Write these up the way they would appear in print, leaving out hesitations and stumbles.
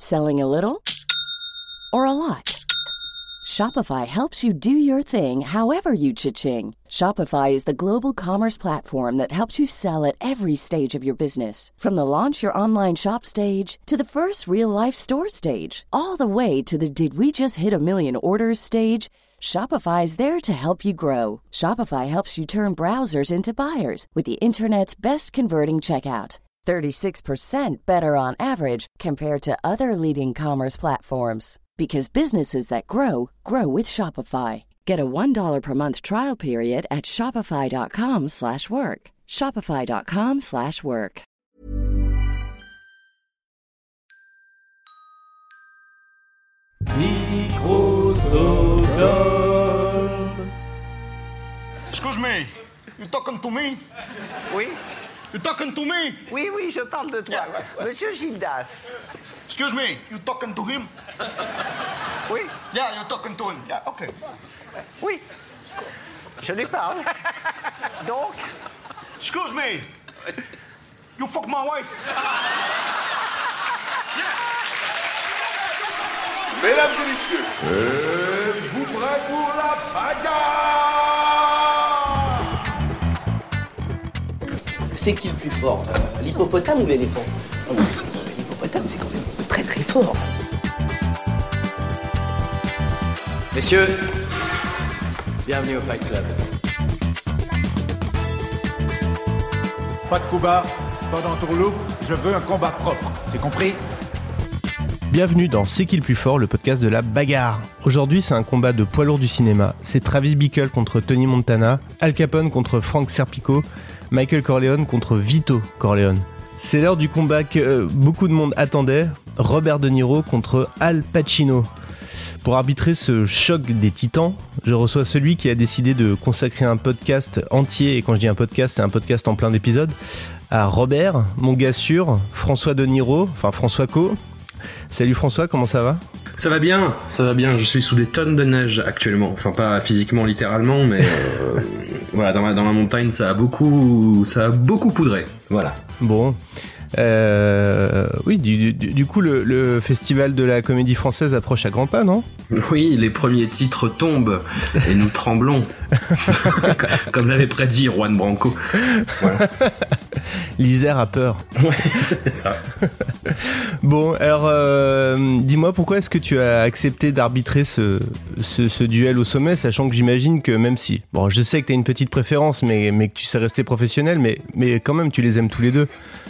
Selling a little or a lot? Shopify helps you do your thing however you cha-ching. Shopify is the global commerce platform that helps you sell at every stage of your business. From the launch your online shop stage to the first real-life store stage, all the way to the did we just hit a million orders stage. Shopify is there to help you grow. Shopify helps you turn browsers into buyers with the internet's best converting checkout. 36% better on average compared to other leading commerce platforms. Because businesses that grow, grow with Shopify. Get a $1 per month trial period at shopify.com/work. Shopify.com/work. Microsoft. Excuse me, you talking to me? Oui, You talking to me? oui, je parle de toi. Monsieur Gildas. Excuse me, you talking to him? Oui, Yeah, you're talking to him. Yeah, okay. oui. Je lui parle. Donc, Excuse me, you fuck my wife? Mesdames et messieurs, êtes-vous prêts pour la bagarre? C'est qui le plus fort, l'hippopotame ou l'éléphant? Non, parce que l'hippopotame, c'est quand même très très fort. Messieurs, bienvenue au Fight Club. Pas de coup bas, pas d'entourloupe, je veux un combat propre, c'est compris? Bienvenue dans C'est qui le plus fort, le podcast de la bagarre. Aujourd'hui, c'est un combat de poids lourd du cinéma. C'est Travis Bickle contre Tony Montana, Al Capone contre Frank Serpico, Michael Corleone contre Vito Corleone. C'est l'heure du combat que beaucoup de monde attendait, Robert De Niro contre Al Pacino. Pour arbitrer ce choc des titans, je reçois celui qui a décidé de consacrer un podcast entier, et quand je dis un podcast, c'est un podcast en plein d'épisodes, à Robert, mon gars sûr, François De Niro, enfin François Co. Salut François, comment ça va ? Ça va bien, je suis sous des tonnes de neige actuellement, enfin pas physiquement littéralement, mais voilà, dans la montagne ça a beaucoup poudré, voilà. Bon, oui, du coup le festival de la comédie française approche à grands pas, non ? Oui, les premiers titres tombent et nous tremblons, comme l'avait prédit Juan Branco. Voilà. L'Isère a peur. Ouais, c'est ça. Bon, alors dis-moi, pourquoi est-ce que tu as accepté d'arbitrer ce duel au sommet, sachant que j'imagine que même si, bon, je sais que tu as une petite préférence, mais que tu sais rester professionnel, mais quand même tu les aimes tous les deux.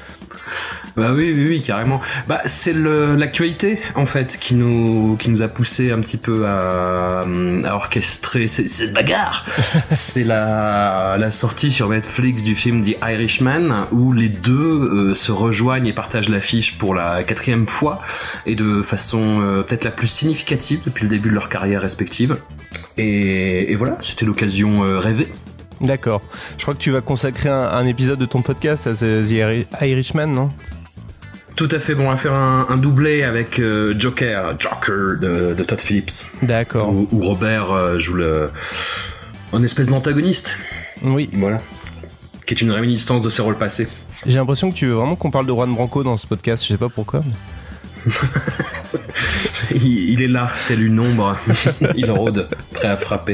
Bah oui, carrément. Bah c'est l'actualité en fait qui nous a poussé un petit peu à orchestrer cette bagarre. C'est la sortie sur Netflix du film The Irishman où les deux se rejoignent et partagent l'affiche pour la 4e fois et de façon peut-être la plus significative depuis le début de leur carrière respective. Et voilà, c'était l'occasion rêvée. D'accord. Je crois que tu vas consacrer un épisode de ton podcast à The Irishman, non ? Tout à fait, bon, on va faire un doublé avec Joker de Todd Phillips. D'accord. Où Robert joue un espèce d'antagoniste. Oui. Voilà. Qui est une réminiscence de ses rôles passés. J'ai l'impression que tu veux vraiment qu'on parle de Juan Branco dans ce podcast, je sais pas pourquoi. Il est là, tel une ombre. Il rôde, prêt à frapper.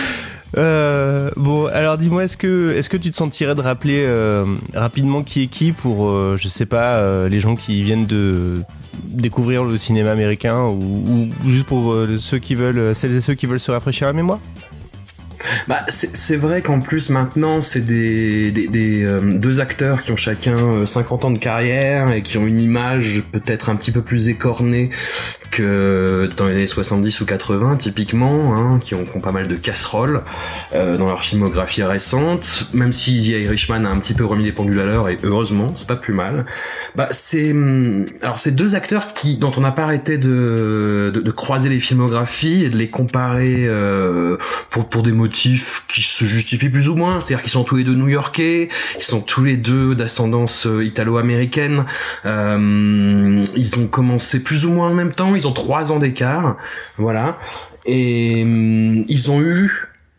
Bon, alors dis-moi, est-ce que tu te sentirais de rappeler rapidement qui est qui pour, je sais pas, les gens qui viennent de découvrir le cinéma américain ou juste pour celles et ceux qui veulent se rafraîchir la mémoire ? Bah, c'est vrai qu'en plus maintenant c'est des deux acteurs qui ont chacun 50 ans de carrière et qui ont une image peut-être un petit peu plus écornée que dans les années 70 ou 80 typiquement, hein, qui ont pas mal de casseroles dans leur filmographie récente, même si The Irishman a un petit peu remis les pendules à l'heure et heureusement, c'est pas plus mal. Bah c'est deux acteurs dont on n'a pas arrêté de croiser les filmographies et de les comparer pour des motifs qui se justifient plus ou moins, c'est-à-dire qu'ils sont tous les deux new-yorkais, ils sont tous les deux d'ascendance italo-américaine, ils ont commencé plus ou moins en même temps, ils ont 3 ans d'écart, voilà, et ils ont eu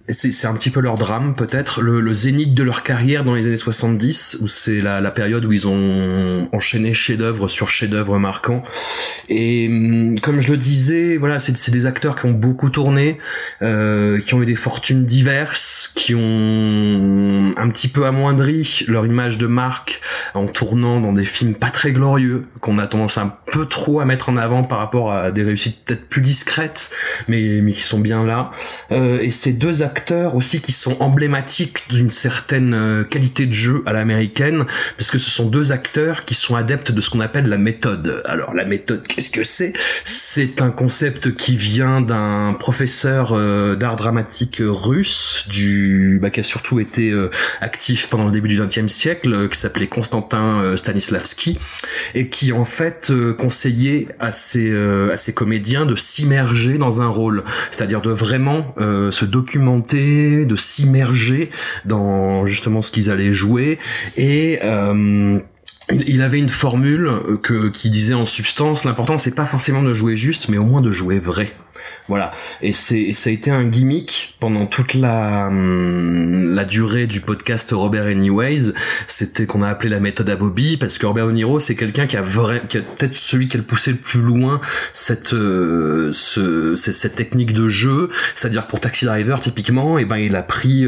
C'est un petit peu leur drame, peut-être, le zénith de leur carrière dans les années 70, où c'est la période où ils ont enchaîné chef-d'œuvre sur chef-d'œuvre marquant. Et comme je le disais, voilà, c'est des acteurs qui ont beaucoup tourné, qui ont eu des fortunes diverses, qui ont un petit peu amoindri leur image de marque en tournant dans des films pas très glorieux, qu'on a tendance un peu trop à mettre en avant par rapport à des réussites peut-être plus discrètes, mais qui sont bien là. Et ces deux acteurs aussi qui sont emblématiques d'une certaine qualité de jeu à l'américaine, parce que ce sont deux acteurs qui sont adeptes de ce qu'on appelle la méthode. Alors la méthode, qu'est-ce que c'est ? C'est un concept qui vient d'un professeur d'art dramatique russe qui a surtout été actif pendant le début du XXe siècle, qui s'appelait Konstantin Stanislavski, et qui en fait conseillait à ses comédiens de s'immerger dans un rôle, c'est-à-dire de vraiment se documenter, de s'immerger dans justement ce qu'ils allaient jouer. Et il avait une formule qui disait en substance, l'important c'est pas forcément de jouer juste, mais au moins de jouer vrai. Voilà. Et ça a été un gimmick pendant toute la durée du podcast Robert Anyways. C'était qu'on a appelé la méthode à Bobby, parce que Robert De Niro, c'est quelqu'un qui a peut-être celui qui a le poussé le plus loin cette technique de jeu. C'est-à-dire pour Taxi Driver, typiquement, et ben, il a pris,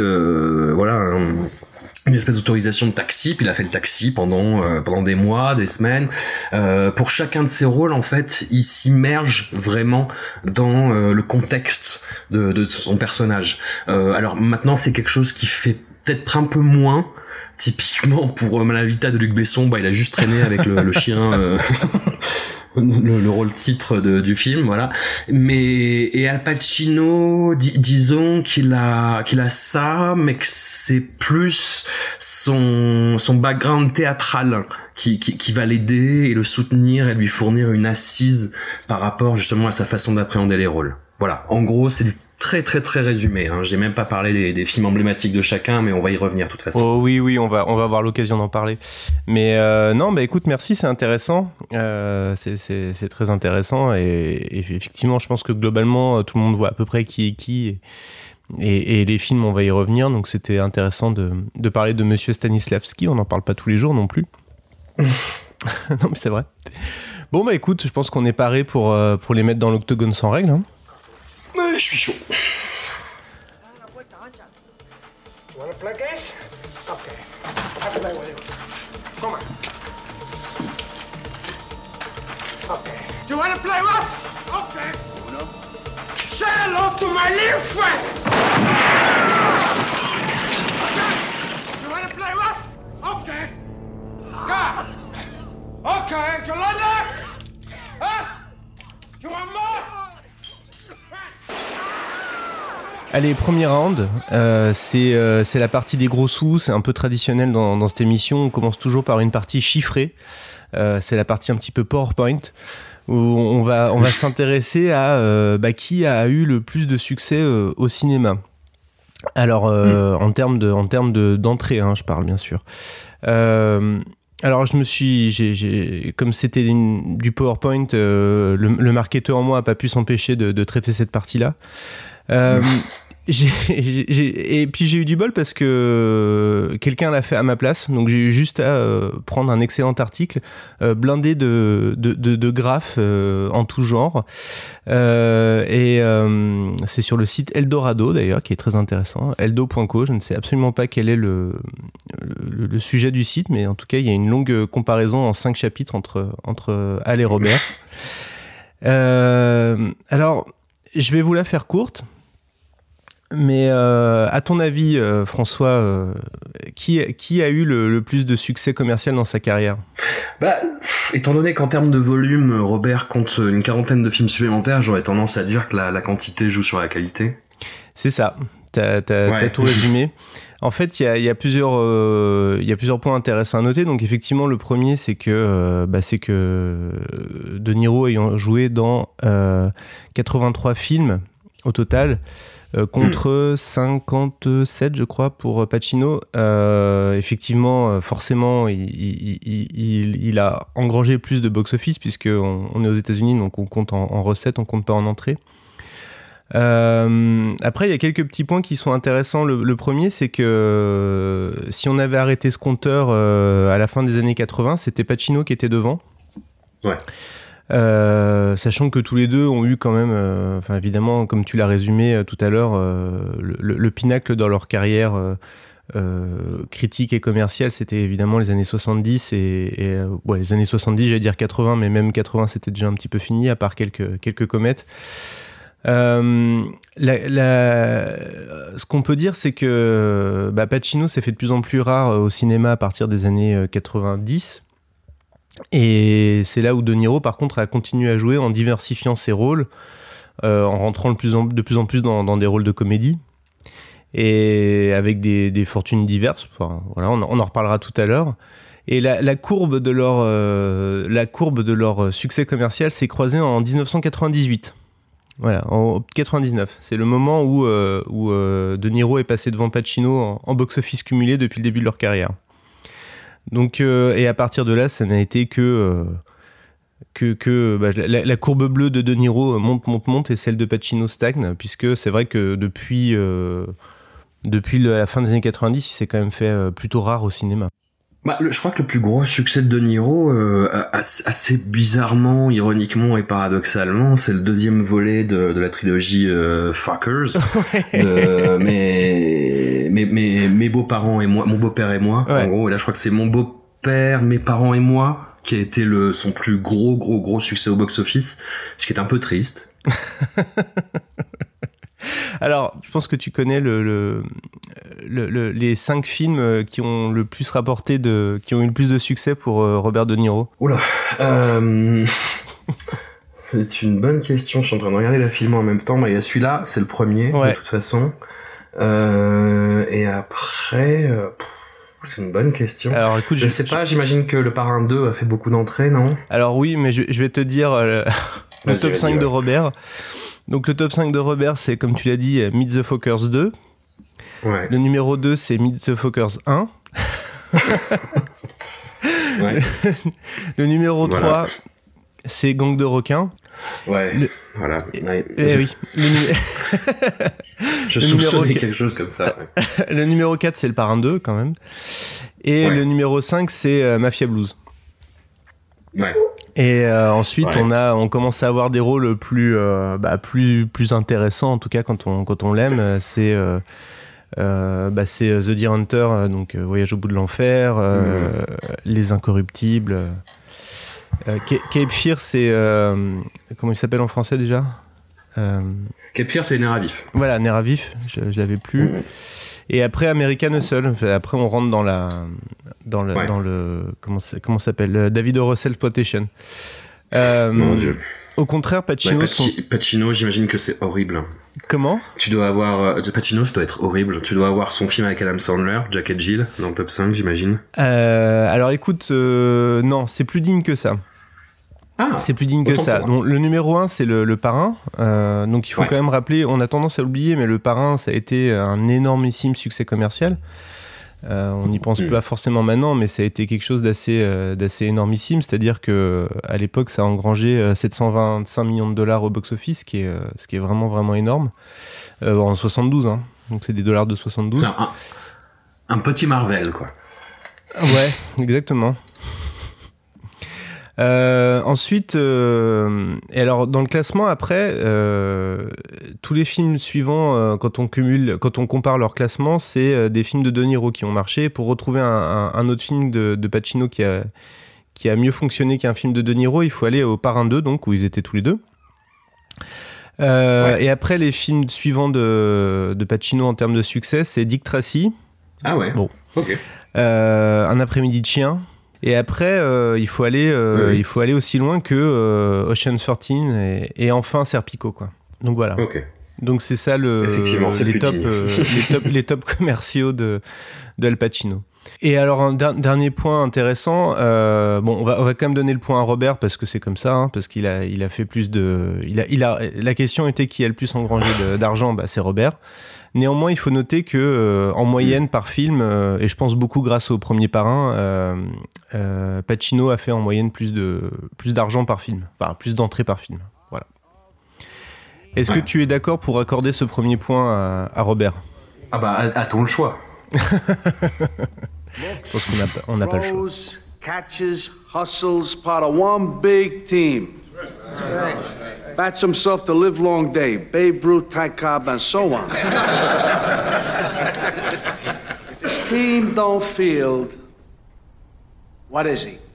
une espèce d'autorisation de taxi, puis il a fait le taxi pendant des mois, des semaines. Pour chacun de ses rôles, en fait, il s'immerge vraiment dans le contexte de son personnage. Alors maintenant, c'est quelque chose qui fait peut-être un peu moins. Typiquement pour Malavita de Luc Besson, il a juste traîné avec le chien. Le rôle titre du film, voilà. Et Al Pacino, disons qu'il a ça, mais que c'est plus son background théâtral qui va l'aider et le soutenir et lui fournir une assise par rapport justement à sa façon d'appréhender les rôles. Voilà. En gros, c'est du très très très résumé, hein. J'ai même pas parlé des films emblématiques de chacun, mais on va y revenir de toute façon. Oh oui, on va avoir l'occasion d'en parler. Mais non, écoute, merci, c'est intéressant. C'est très intéressant et effectivement, je pense que globalement, tout le monde voit à peu près qui est qui. Et les films, on va y revenir. Donc c'était intéressant de parler de Monsieur Stanislavski. On n'en parle pas tous les jours non plus. Non, mais c'est vrai. Bon, écoute, je pense qu'on est paré pour les mettre dans l'octogone sans règles, hein. Je suis chaud. You wanna flick this? Okay. I'll play with you. Come on. Okay. You wanna play rough? Okay. Uno. Say hello to my little friend! Okay. You wanna play rough? Okay. Go. Okay. You like that? Huh? You want more? Allez, premier round, c'est la partie des gros sous, c'est un peu traditionnel dans cette émission, on commence toujours par une partie chiffrée, c'est la partie un petit peu PowerPoint, où on va s'intéresser à qui a eu le plus de succès au cinéma. Alors, en termes d'entrée, hein, je parle bien sûr. Alors comme c'était du PowerPoint, le marketeur en moi a pas pu s'empêcher de traiter cette partie-là. Et puis j'ai eu du bol parce que quelqu'un l'a fait à ma place, donc j'ai eu juste à prendre un excellent article blindé de graphes en tout genre, et c'est sur le site Eldorado d'ailleurs, qui est très intéressant, eldo.co. Je ne sais absolument pas quel est le sujet du site, mais en tout cas il y a une longue comparaison en 5 chapitres entre Al et Robert. Alors je vais vous la faire courte. Mais à ton avis, François, qui a eu le plus de succès commercial dans sa carrière ? Étant donné qu'en termes de volume, Robert compte une 40aine de films supplémentaires, j'aurais tendance à dire que la quantité joue sur la qualité. C'est ça, t'as tout résumé. En fait, il y a plusieurs points intéressants à noter. Donc effectivement, le premier, c'est que De Niro ayant joué dans 83 films au total, contre 57, je crois, pour Pacino. Effectivement, forcément, il a engrangé plus de box-office, puisqu'on est aux États-Unis, donc on compte en recettes, on compte pas en entrée. Après, il y a quelques petits points qui sont intéressants. Le premier, c'est que si on avait arrêté ce compteur à la fin des années 80, c'était Pacino qui était devant. Ouais. Sachant que tous les deux ont eu quand même, évidemment, comme tu l'as résumé tout à l'heure, le pinacle dans leur carrière critique et commerciale, c'était évidemment les années 70 et les années 70, j'allais dire 80, mais même 80, c'était déjà un petit peu fini, à part quelques comètes. Ce qu'on peut dire, c'est que Pacino s'est fait de plus en plus rare au cinéma à partir des années 90. Et c'est là où De Niro, par contre, a continué à jouer en diversifiant ses rôles, en rentrant de plus en plus dans des rôles de comédie, et avec des fortunes diverses. Enfin, voilà, on en reparlera tout à l'heure. Et la courbe de leur succès commercial s'est croisée en 1998. Voilà, en 99. C'est le moment où De Niro est passé devant Pacino en box-office cumulé depuis le début de leur carrière. Donc, et à partir de là, ça n'a été la courbe bleue de Niro monte et celle de Pacino stagne, puisque c'est vrai que depuis la fin des années 90, il s'est quand même fait plutôt rare au cinéma. Je crois que le plus gros succès de Niro, assez bizarrement, ironiquement et paradoxalement, c'est le deuxième volet de la trilogie Fuckers. Mes beaux-parents et moi, mon beau-père et moi. Ouais. En gros, et là je crois que c'est mon beau-père, mes parents et moi qui a été son plus gros succès au box-office, ce qui est un peu triste. Alors, je pense que tu connais les 5 films qui ont le plus rapporté qui ont eu le plus de succès pour Robert De Niro. Oula, c'est une bonne question. Je suis en train de regarder la film en même temps. Il y a celui-là, c'est le premier, de toute façon. Et après, c'est une bonne question. Alors, écoute, je sais pas. J'imagine que Le Parrain 2 a fait beaucoup d'entrées, non ? Alors oui, mais je vais te dire le top 5 de Robert. Donc le top 5 de Robert, c'est, comme tu l'as dit, Meet the Fockers 2. Ouais. Le numéro 2, c'est Meet the Fockers 1. Ouais. Le numéro 3, c'est Gang de requins. Ouais, voilà. Ouais. Oui. Je soupçonnais quelque chose comme ça. Ouais. Le numéro 4, c'est Le Parrain 2, quand même. Et le numéro 5, c'est Mafia Blues. Ouais. Et ensuite, on commence à avoir des rôles plus intéressants, en tout cas quand on l'aime. C'est The Deer Hunter, donc Voyage au bout de l'enfer, Les Incorruptibles. Cape Fear, c'est comment il s'appelle en français déjà ? Cape Fear, c'est Nerf à vif. Voilà, Nerf à vif, je l'avais plus. Et après American Hustle. Après on rentre dans le comment ça s'appelle, David O. Russell Exploitation. Mon Dieu. Au contraire, Pacino. Pacino, j'imagine que c'est horrible. Comment ? Tu dois avoir Pacino, ça doit être horrible. Tu dois avoir son film avec Adam Sandler, Jack et Jill, dans le top 5, j'imagine. Alors écoute, non, c'est plus digne que ça. C'est plus digne que ça. Donc, le numéro 1, c'est le Parrain. Donc il faut quand même rappeler, on a tendance à l'oublier, mais le Parrain, ça a été un énormissime succès commercial. On n'y pense pas forcément maintenant, mais ça a été quelque chose d'assez énormissime. C'est-à-dire qu'à l'époque, ça a engrangé 725 millions de dollars au box-office, ce qui est vraiment, vraiment énorme. En 72, hein. Donc c'est des dollars de 72. C'est un petit Marvel, quoi. Ouais, exactement. Ensuite, et alors dans le classement après, tous les films suivants, quand on compare leur classement, c'est des films de De Niro qui ont marché. Pour retrouver un autre film de Pacino qui a mieux fonctionné qu'un film de De Niro, il faut aller au Parrain 2, donc où ils étaient tous les deux. Et après, les films suivants de Pacino en termes de succès, c'est Dick Tracy. Ah ouais. Bon. Ok. Un après-midi de chien. Et après, il faut aller aussi loin que Ocean's 13 et enfin Serpico, quoi. Donc voilà. Ok. Donc c'est ça les tops commerciaux de Al Pacino. Et alors un dernier point intéressant, on va quand même donner le point à Robert parce que c'est comme ça, hein, parce qu'il a fait plus de, la question était qui a le plus engrangé d'argent, c'est Robert. Néanmoins, il faut noter que en moyenne par film, et je pense beaucoup grâce au premier Parrain, Pacino a fait en moyenne plus d'argent par film, enfin plus d'entrées par film. Voilà. Est-ce que tu es d'accord pour accorder ce premier point à Robert? Ah bah, attends le choix. Je pense qu'on n'a pas le choix. Throws, catches, hustles, part of one big team. Bats himself the livelong day. Babe Ruth, Ty Cobb, and so on. This team don't field. What is he?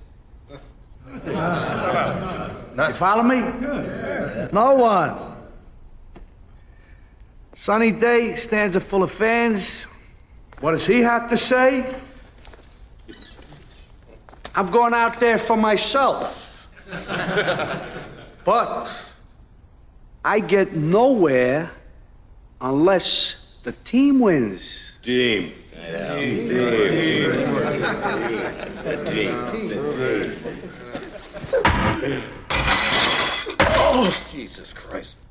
You follow me? No one. Sunny day, stands are full of fans. What does he have to say? I'm going out there for myself. But I get nowhere unless the team wins. Team. Oh, Jesus Christ.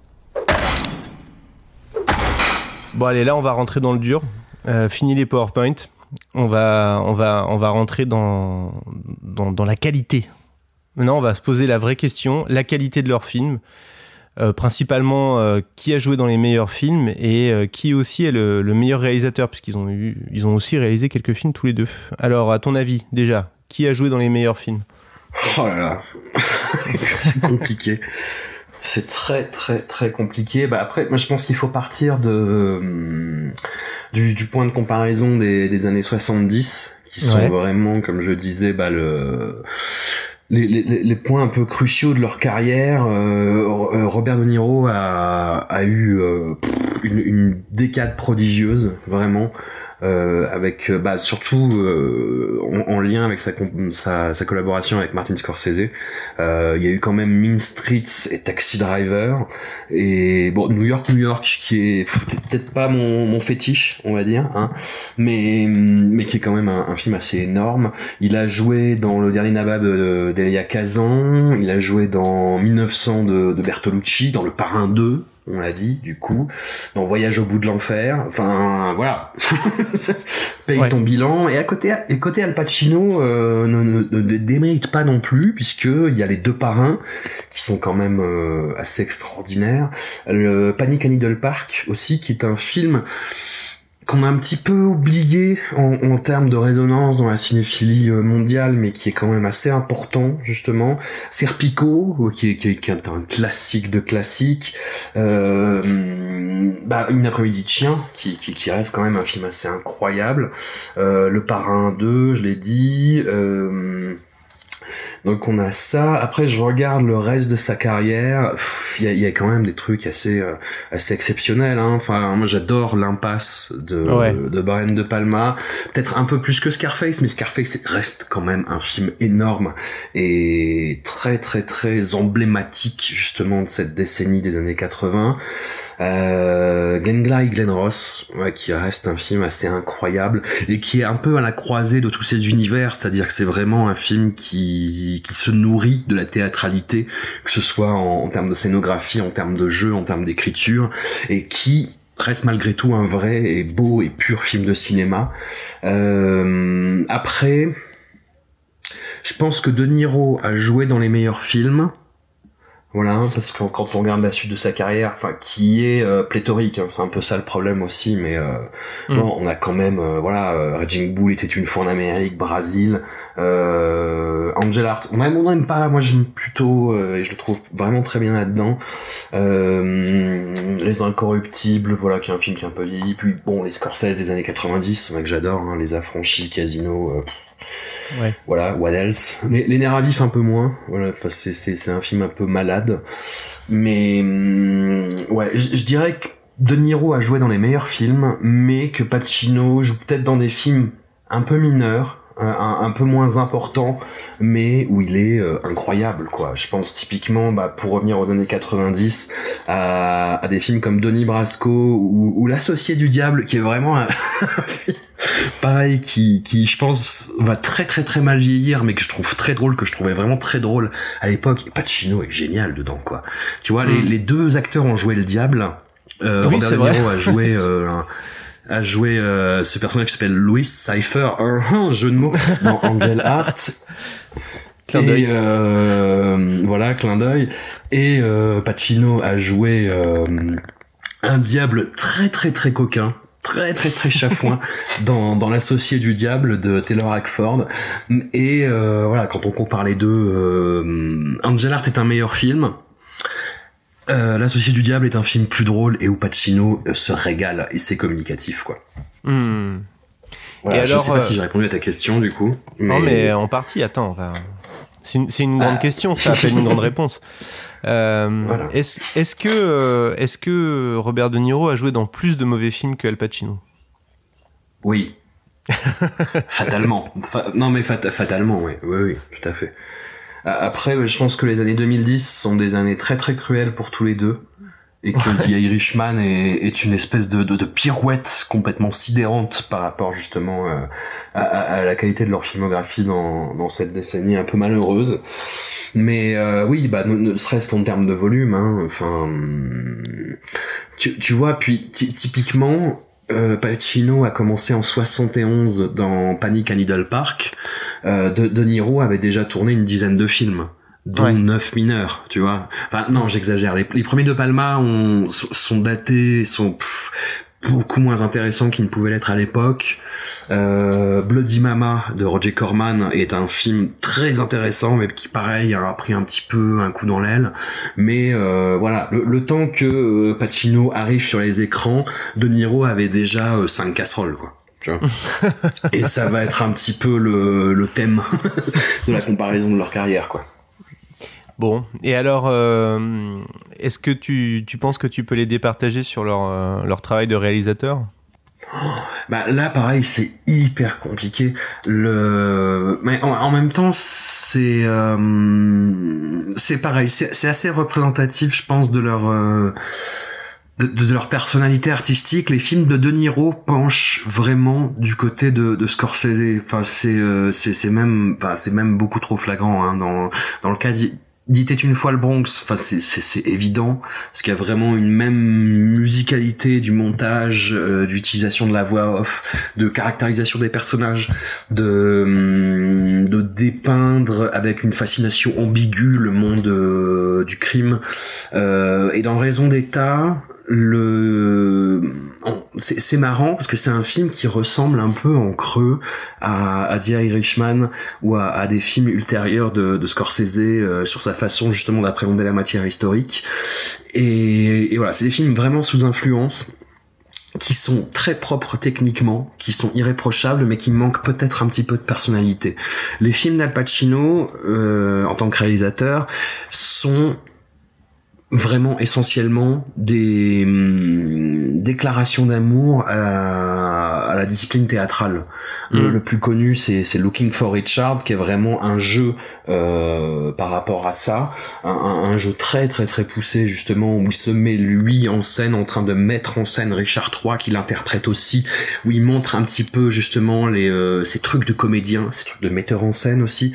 Bon allez, là on va rentrer dans le dur. Fini les PowerPoint. On va rentrer dans la qualité. Maintenant, on va se poser la vraie question, la qualité de leurs films. Principalement, qui a joué dans les meilleurs films et qui aussi est le meilleur réalisateur, puisqu'ils ont aussi réalisé quelques films tous les deux. Alors, à ton avis, déjà, qui a joué dans les meilleurs films? Oh là là, c'est compliqué. C'est très très très compliqué. Bah après, moi je pense qu'il faut partir du point de comparaison des années 70, qui sont vraiment, comme je disais, bah les points un peu cruciaux de leur carrière. Robert De Niro a eu une décade prodigieuse, vraiment. Avec surtout en lien avec sa collaboration avec Martin Scorsese. Il y a eu quand même Mean Streets et Taxi Driver, et bon, New York qui est peut-être pas mon fétiche, on va dire, hein, mais qui est quand même un film assez énorme. Il a joué dans Le Dernier Nabab d'Elia Kazan, il a joué dans 1900 de Bertolucci, dans Le Parrain 2, on l'a dit, du coup, dans Voyage au bout de l'enfer, enfin, voilà. Paye ton bilan. Et côté Al Pacino, ne démérite pas non plus, puisque il y a les deux parrains, qui sont quand même assez extraordinaires. Le Panic à Needle Park, aussi, qui est un film qu'on a un petit peu oublié en termes de résonance dans la cinéphilie mondiale, mais qui est quand même assez important, justement. Serpico, qui est un classique de classiques. Une après-midi de chien, qui reste quand même un film assez incroyable. Le Parrain 2, je l'ai dit. Donc on a ça. Après, je regarde le reste de sa carrière. Il y a quand même des trucs assez exceptionnels, hein. Enfin, moi j'adore L'Impasse de Brian De Palma. Peut-être un peu plus que Scarface, mais Scarface reste quand même un film énorme et très très très emblématique justement de cette décennie des années 80. Glenn Glenn Ross, qui reste un film assez incroyable et qui est un peu à la croisée de tous ces univers, c'est-à-dire que c'est vraiment un film qui se nourrit de la théâtralité, que ce soit en termes de scénographie, en termes de jeu, en termes d'écriture, et qui reste malgré tout un vrai et beau et pur film de cinéma. Après, je pense que De Niro a joué dans les meilleurs films. Voilà, parce que quand on regarde la suite de sa carrière, enfin, qui est pléthorique, hein, c'est un peu ça le problème aussi, mais bon, on a quand même, Raging Bull était une fois en Amérique, Brésil, Angel Art, on n'aime pas, moi j'aime plutôt, et je le trouve vraiment très bien là-dedans, Les Incorruptibles, voilà, qui est un film qui est un peu vieilli, puis bon, les Scorsese des années 90, que j'adore, hein, Les Affranchis, Casino, voilà, what else. Les nerfs à vif un peu moins. Voilà, enfin c'est un film un peu malade, mais je dirais que De Niro a joué dans les meilleurs films, mais que Pacino joue peut-être dans des films un peu mineurs, un peu moins importants, mais où il est incroyable, quoi. Je pense typiquement, pour revenir aux années 90, à des films comme Donnie Brasco ou L'Associé du Diable, qui est vraiment un film pareil, qui je pense va très très très mal vieillir, mais que je trouve très drôle, que je trouvais vraiment très drôle à l'époque. Et Pacino est génial dedans, quoi. Tu vois, les deux acteurs ont joué le diable. Robert De Niro a joué ce personnage qui s'appelle Louis Cypher, un jeu de mots, dans Angel Art. Clin d'œil. Voilà, clin d'œil. Et Pacino a joué un diable très très très coquin, très très très chafouin dans L'Associé du diable de Taylor Hackford. Et voilà, quand on compare les deux, Angel Heart est un meilleur film. L'Associé du diable est un film plus drôle et où Pacino se régale et c'est communicatif, quoi. Voilà, et je sais pas si j'ai répondu à ta question du coup. Non mais en partie, attends, c'est une grande question, ça appelle une grande réponse. Voilà. Est-ce que Robert De Niro a joué dans plus de mauvais films que Al Pacino ? Oui. Fatalement. Non mais fatalement, oui, tout à fait. Après, je pense que les années 2010 sont des années très très cruelles pour tous les deux. Et que The Irishman est une espèce de pirouette complètement sidérante par rapport justement à la qualité de leur filmographie dans cette décennie un peu malheureuse. Mais oui, ne serait-ce qu'en termes de volume, hein, enfin, tu vois, puis typiquement, Pacino a commencé en 71 dans Panic à Needle Park. De Niro avait déjà tourné une dizaine de films, dont 9 mineurs, tu vois. Enfin, non, j'exagère. Les premiers de Palma sont datés, sont beaucoup moins intéressants qu'ils ne pouvaient l'être à l'époque. Bloody Mama de Roger Corman est un film très intéressant, mais qui, pareil, a pris un petit peu un coup dans l'aile. Mais voilà, le temps que Pacino arrive sur les écrans, De Niro avait déjà 5 casseroles, quoi. Tu vois. Et ça va être un petit peu le thème de la comparaison de leur carrière, quoi. Bon, et alors, est-ce que tu penses que tu peux les départager sur leur travail de réalisateur ? Là, pareil, c'est hyper compliqué. Mais en même temps, c'est pareil, c'est assez représentatif, je pense, de leur personnalité artistique. Les films de De Niro penchent vraiment du côté de Scorsese. Enfin, c'est même beaucoup trop flagrant, hein, dans le cas d'It était une fois le Bronx. Enfin, c'est évident, parce qu'il y a vraiment une même musicalité du montage, d'utilisation de la voix off, de caractérisation des personnages, de dépeindre avec une fascination ambiguë le monde du crime. Et dans Raison d'État, c'est marrant parce que c'est un film qui ressemble un peu en creux à The Irishman ou à des films ultérieurs de Scorsese sur sa façon justement d'appréhender la matière historique. Et voilà, c'est des films vraiment sous influence, qui sont très propres techniquement, qui sont irréprochables, mais qui manquent peut-être un petit peu de personnalité. Les films d'Al Pacino, en tant que réalisateur, sont vraiment essentiellement des déclarations d'amour à la discipline théâtrale. Le plus connu, c'est Looking for Richard, qui est vraiment un jeu par rapport à ça, un jeu très très très poussé justement, où il se met lui en scène, en train de mettre en scène Richard III, qu'il interprète aussi, où il montre un petit peu justement ces trucs de comédien, ces trucs de metteur en scène aussi.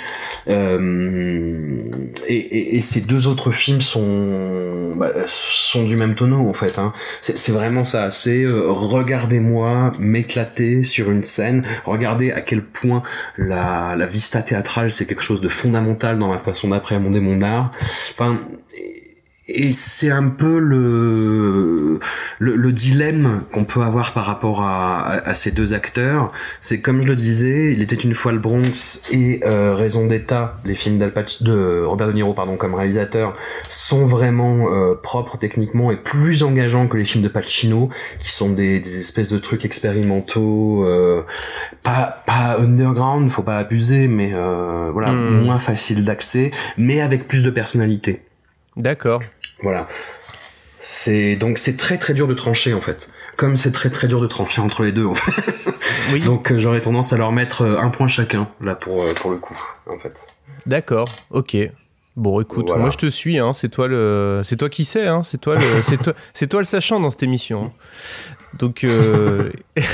Et ces deux autres films sont du même tonneau en fait, hein. C'est vraiment ça, c'est regardez-moi m'éclater sur une scène, regardez à quel point la vista théâtrale c'est quelque chose de fondamental dans ma façon d'appréhender mon art. Enfin, et c'est un peu le dilemme qu'on peut avoir par rapport à ces deux acteurs. C'est comme je le disais, Il était une fois le Bronx et Raison d'État, les films de Robert De Niro, comme réalisateur, sont vraiment propres techniquement et plus engageants que les films de Pacino, qui sont des espèces de trucs expérimentaux, pas underground, faut pas abuser, mais voilà, moins facile d'accès, mais avec plus de personnalité. D'accord. Voilà. Donc c'est très très dur de trancher en fait. Comme c'est très très dur de trancher entre les deux en fait. Oui. Donc j'aurais tendance à leur mettre un point chacun là pour le coup en fait. D'accord. OK. Bon, écoute, voilà. Moi je te suis, hein. C'est toi qui sais, hein. C'est toi le sachant dans cette émission. Donc, de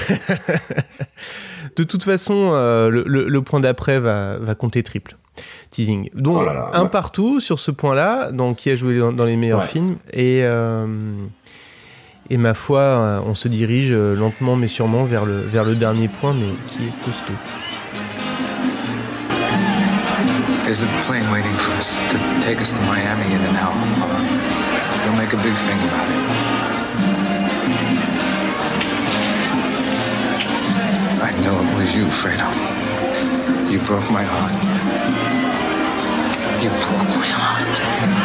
toute façon, le point d'après va compter triple. Teasing. Donc, partout sur ce point-là, donc qui a joué dans les meilleurs films, et ma foi, on se dirige lentement mais sûrement vers le dernier point, mais qui est costaud. There's a plane waiting for us to take us to Miami in an hour, Paulie. Don't make a big thing about it. I know it was you, Fredo. You broke my heart. You broke my heart.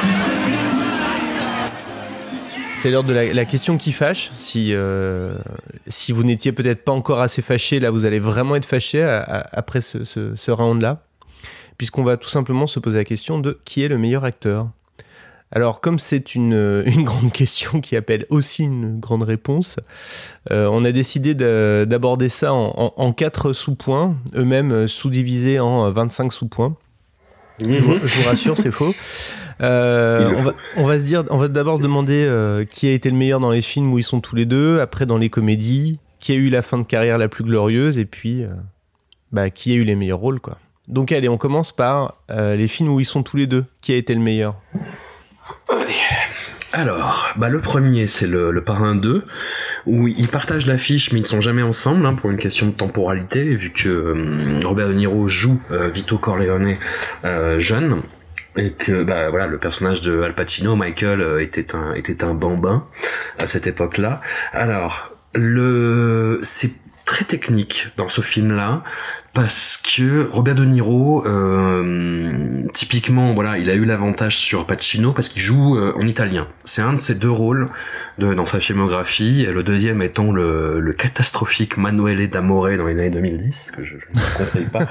C'est l'heure de la question qui fâche. Si vous n'étiez peut-être pas encore assez fâché, là vous allez vraiment être fâché après ce round-là, puisqu'on va tout simplement se poser la question de qui est le meilleur acteur. Alors comme c'est une grande question qui appelle aussi une grande réponse, on a décidé d'aborder ça en 4 sous-points, eux-mêmes sous-divisés en 25 sous-points. Je vous rassure, c'est faux. On va d'abord se demander qui a été le meilleur dans les films où ils sont tous les deux, après dans les comédies, qui a eu la fin de carrière la plus glorieuse, et puis qui a eu les meilleurs rôles, quoi. Donc allez, on commence par les films où ils sont tous les deux. Qui a été le meilleur ? Allez. Alors, le premier, c'est le Parrain 2, où ils partagent l'affiche, mais ils ne sont jamais ensemble, pour une question de temporalité, vu que Robert De Niro joue Vito Corleone jeune, et que le personnage de Al Pacino, Michael, était un bambin à cette époque-là. Alors, c'est très technique dans ce film-là, parce que Robert De Niro, typiquement, il a eu l'avantage sur Pacino parce qu'il joue en italien. C'est un de ses 2 rôles dans sa filmographie, et le deuxième étant le catastrophique Manuele d'Amore dans les années 2010, que je ne conseille pas.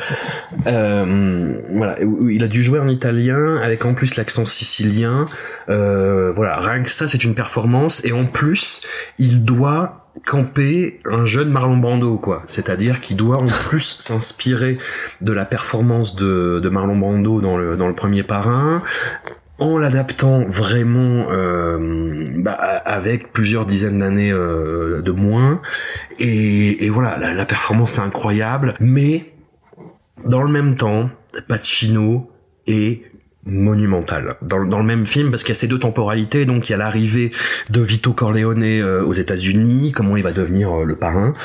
Où il a dû jouer en italien avec en plus l'accent sicilien. Rien que ça, c'est une performance, et en plus, il doit camper un jeune Marlon Brando, quoi. C'est-à-dire qu'il doit en plus s'inspirer de la performance de Marlon Brando dans le premier Parrain, en l'adaptant vraiment avec plusieurs dizaines d'années de moins. Et voilà, la performance est incroyable, mais dans le même temps, Pacino est monumental dans le même film, parce qu'il y a ces 2 temporalités. Donc il y a l'arrivée de Vito Corleone aux États-Unis, comment il va devenir le parrain,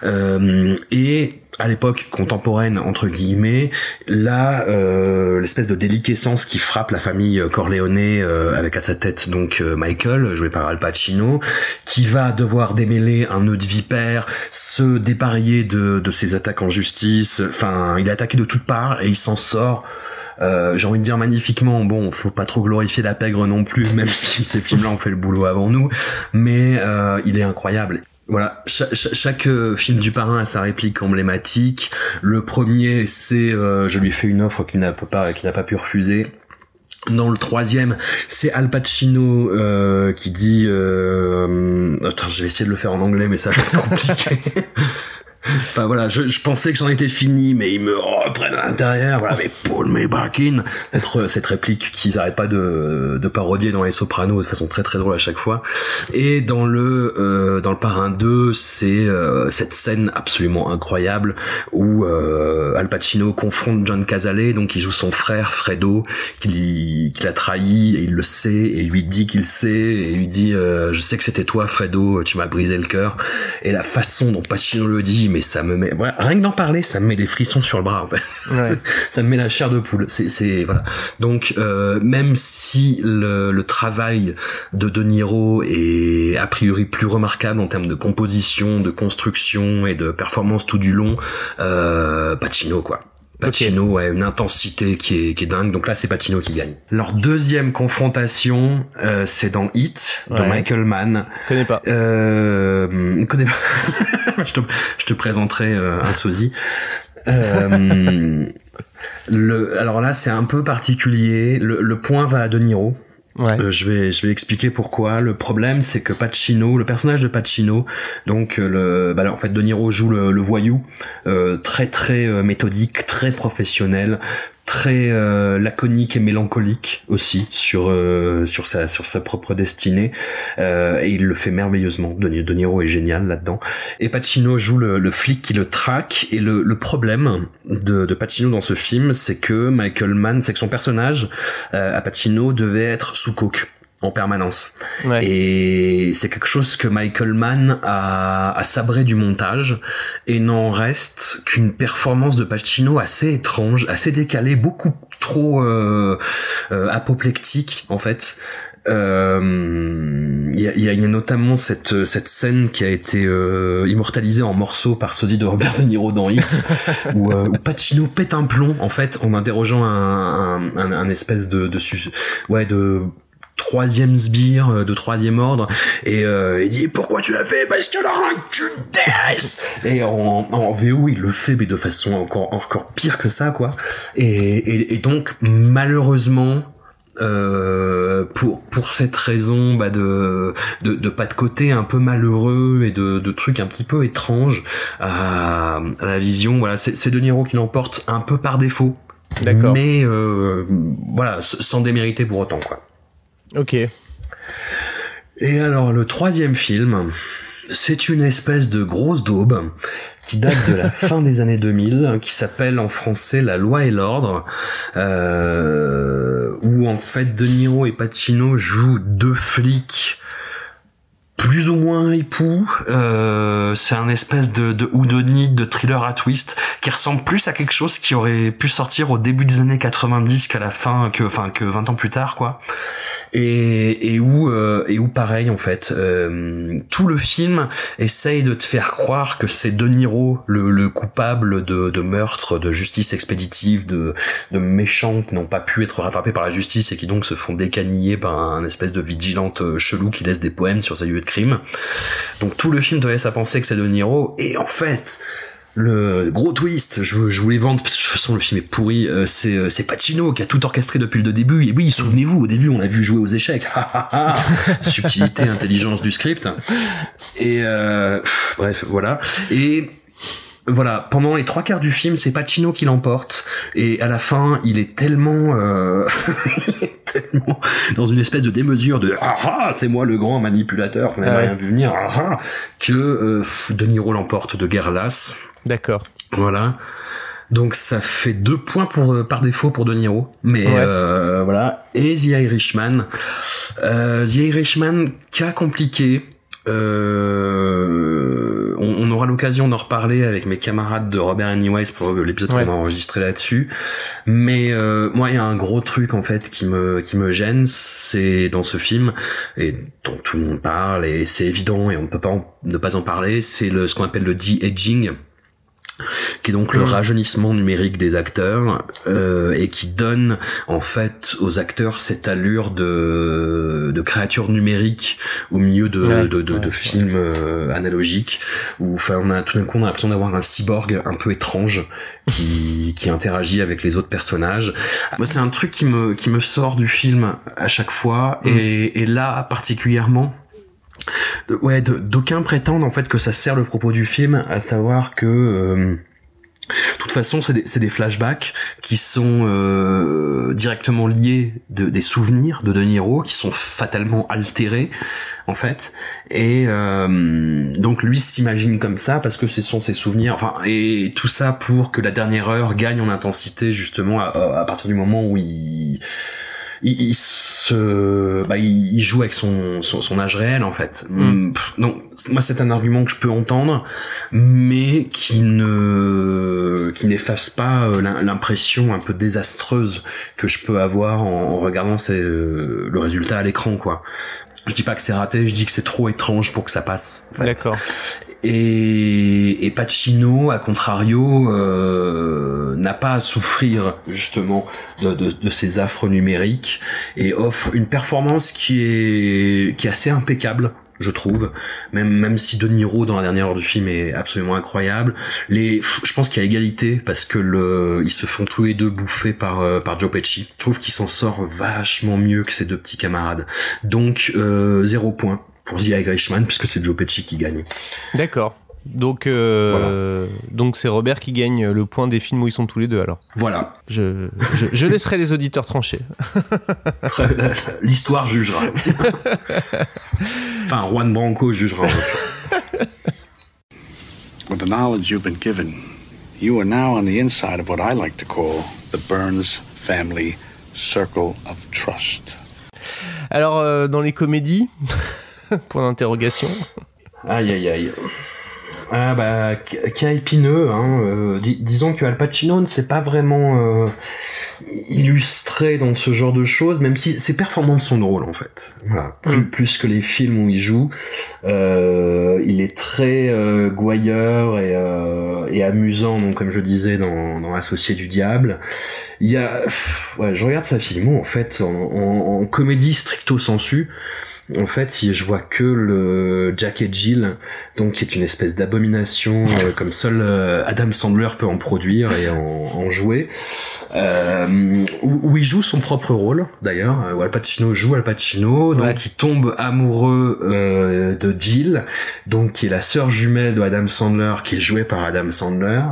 et à l'époque contemporaine entre guillemets, là l'espèce de déliquescence qui frappe la famille Corleone, avec à sa tête donc Michael, joué par Al Pacino, qui va devoir démêler un nœud de vipère, se dépareiller de ses attaques en justice. Enfin, il est attaqué de toutes parts et il s'en sort. J'ai envie de dire magnifiquement. Bon, faut pas trop glorifier la pègre non plus, même si ces films-là ont fait le boulot avant nous, mais il est incroyable. Voilà, chaque film du Parrain a sa réplique emblématique. Le premier, c'est je lui fais une offre qu'il n'a pas pu refuser. Dans le troisième, c'est Al Pacino qui dit attends, je vais essayer de le faire en anglais, mais ça va être compliqué. Enfin voilà, je pensais que j'en étais fini, mais ils me reprennent à l'intérieur. Voilà, mais pull me back in. Cette réplique qu'ils arrêtent pas de parodier dans Les Sopranos de façon très très drôle à chaque fois. Et dans le Parrain 2, c'est cette scène absolument incroyable où Al Pacino confronte John Cazale, donc il joue son frère Fredo, qu'il a trahi, et il le sait, et il lui dit qu'il sait, et il lui dit je sais que c'était toi Fredo, tu m'as brisé le cœur. Et la façon dont Pacino le dit, mais ça me met, voilà, rien que d'en parler, ça me met des frissons sur le bras, en fait. Ouais. Ça me met la chair de poule. C'est voilà. Donc même si le travail de De Niro est a priori plus remarquable en termes de composition, de construction et de performance tout du long, Pacino, quoi. Pacino a une intensité qui est dingue, donc là c'est Pacino qui gagne. Leur deuxième confrontation, c'est dans Heat, de Michael Mann. Connais pas. Connais pas. je te présenterai un sosie. Alors là c'est un peu particulier. Le point va à De Niro. Ouais. Je vais expliquer pourquoi. Le problème, c'est que Pacino, le personnage de Pacino, donc en fait, De Niro joue le voyou, très très méthodique, très professionnel, très laconique et mélancolique aussi sur sa propre destinée, et il le fait merveilleusement. De Niro est génial là-dedans. Et Pacino joue le flic qui le traque. Et le problème de Pacino dans ce film, c'est que Michael Mann, c'est que son personnage à Pacino devait être sous coke en permanence. Ouais. Et c'est quelque chose que Michael Mann a sabré du montage, et n'en reste qu'une performance de Pacino assez étrange, assez décalée, beaucoup trop apoplectique en fait. Il y a notamment cette scène qui a été immortalisée en morceaux par sosie de Robert De Niro dans Hit où Pacino pète un plomb en fait en interrogeant un espèce de troisième sbire de troisième ordre et il dit pourquoi tu l'as fait parce qu'il a un cul d'aise et en VO il le fait mais de façon encore pire que ça quoi et donc malheureusement pour cette raison de pas de côté un peu malheureux et de trucs un petit peu étranges à la vision, voilà, c'est De Niro qui l'emporte un peu par défaut. D'accord. Mais voilà, sans démériter pour autant quoi. Ok. Et alors le troisième film, c'est une espèce de grosse daube qui date de la fin des années 2000, qui s'appelle en français La Loi et l'Ordre, où en fait De Niro et Pacino jouent deux flics plus ou moins époux. C'est un espèce de whodunit, de thriller à twist qui ressemble plus à quelque chose qui aurait pu sortir au début des années 90 qu'à la fin, que 20 ans plus tard quoi. Et où pareil en fait, tout le film essaye de te faire croire que c'est De Niro le coupable de meurtre, de justice expéditive, de méchants qui n'ont pas pu être rattrapés par la justice et qui donc se font décaniller par un espèce de vigilante chelou qui laisse des poèmes sur ses lieux de crime. Donc tout le film te laisse à penser que c'est De Niro et en fait le gros twist, je voulais vendre parce que de toute façon le film est pourri, c'est Pacino qui a tout orchestré depuis le début. Et oui, souvenez-vous, au début on l'a vu jouer aux échecs. Subtilité, intelligence du script. Et bref, voilà. Et voilà, pendant les 3/4 du film, c'est Pacino qui l'emporte, et à la fin, il est tellement dans une espèce de démesure de c'est moi le grand manipulateur, vous n'avez rien vu venir, que De Niro l'emporte de guerre lasse. D'accord. Voilà. Donc ça fait 2 points par défaut pour De Niro, mais voilà. Et The Irishman, cas compliqué. On aura l'occasion d'en reparler avec mes camarades de Robert Anyways pour l'épisode qu'on a enregistré là-dessus. Mais moi, il y a un gros truc en fait qui me gêne, c'est dans ce film et dont tout le monde parle et c'est évident et on ne peut pas ne pas en parler. C'est ce qu'on appelle le de-aging, qui est donc le rajeunissement numérique des acteurs et qui donne en fait aux acteurs cette allure de créatures numériques au milieu de films analogiques où enfin on a tout d'un coup on a l'impression d'avoir un cyborg un peu étrange qui interagit avec les autres personnages. Moi c'est un truc qui me sort du film à chaque fois et là particulièrement. D'aucuns prétendent en fait que ça sert le propos du film, à savoir que de toute façon c'est des flashbacks qui sont directement liés des souvenirs de Niro qui sont fatalement altérés en fait et donc lui s'imagine comme ça parce que ce sont ses souvenirs, enfin et tout ça pour que la dernière heure gagne en intensité justement à partir du moment où il joue avec son âge réel en fait. Donc moi c'est un argument que je peux entendre, mais qui n'efface pas l'impression un peu désastreuse que je peux avoir en regardant le résultat à l'écran quoi. Je dis pas que c'est raté, je dis que c'est trop étrange pour que ça passe. En fait. D'accord. Et Pacino, à contrario, n'a pas à souffrir justement de ces affres numériques et offre une performance qui est assez impeccable, je trouve. Même si De Niro dans la dernière heure du film est absolument incroyable, je pense qu'il y a égalité parce que ils se font tous les deux bouffer par Joe Pesci. Je trouve qu'il s'en sort vachement mieux que ses 2 petits camarades. Donc 0 point pour The Irishman puisque c'est Joe Pesci qui gagne. D'accord. Donc voilà. Donc c'est Robert qui gagne le point des films où ils sont tous les deux alors. Voilà. Je laisserai les auditeurs trancher. L'histoire jugera. Enfin, Juan Branco jugera. With the knowledge you've been given, you are now on the inside of what I like to call the Burns family circle of trust. Alors, dans les comédies, point d'interrogation. Aïe, aïe, aïe. Ah bah, cas épineux, hein. Disons que Al Pacino ne s'est pas vraiment illustré dans ce genre de choses, même si ses performances sont drôles en fait. Voilà, plus que les films où il joue. Il est très gouailleur et amusant, donc comme je disais dans Associé du diable. Il y a, je regarde sa filmo en fait en comédie stricto sensu. En fait, si je vois que le Jack et Jill, donc qui est une espèce d'abomination comme seul Adam Sandler peut en produire et en jouer, où il joue son propre rôle d'ailleurs, où Al Pacino joue Al Pacino, donc il tombe amoureux de Jill, donc qui est la sœur jumelle de Adam Sandler, qui est jouée par Adam Sandler.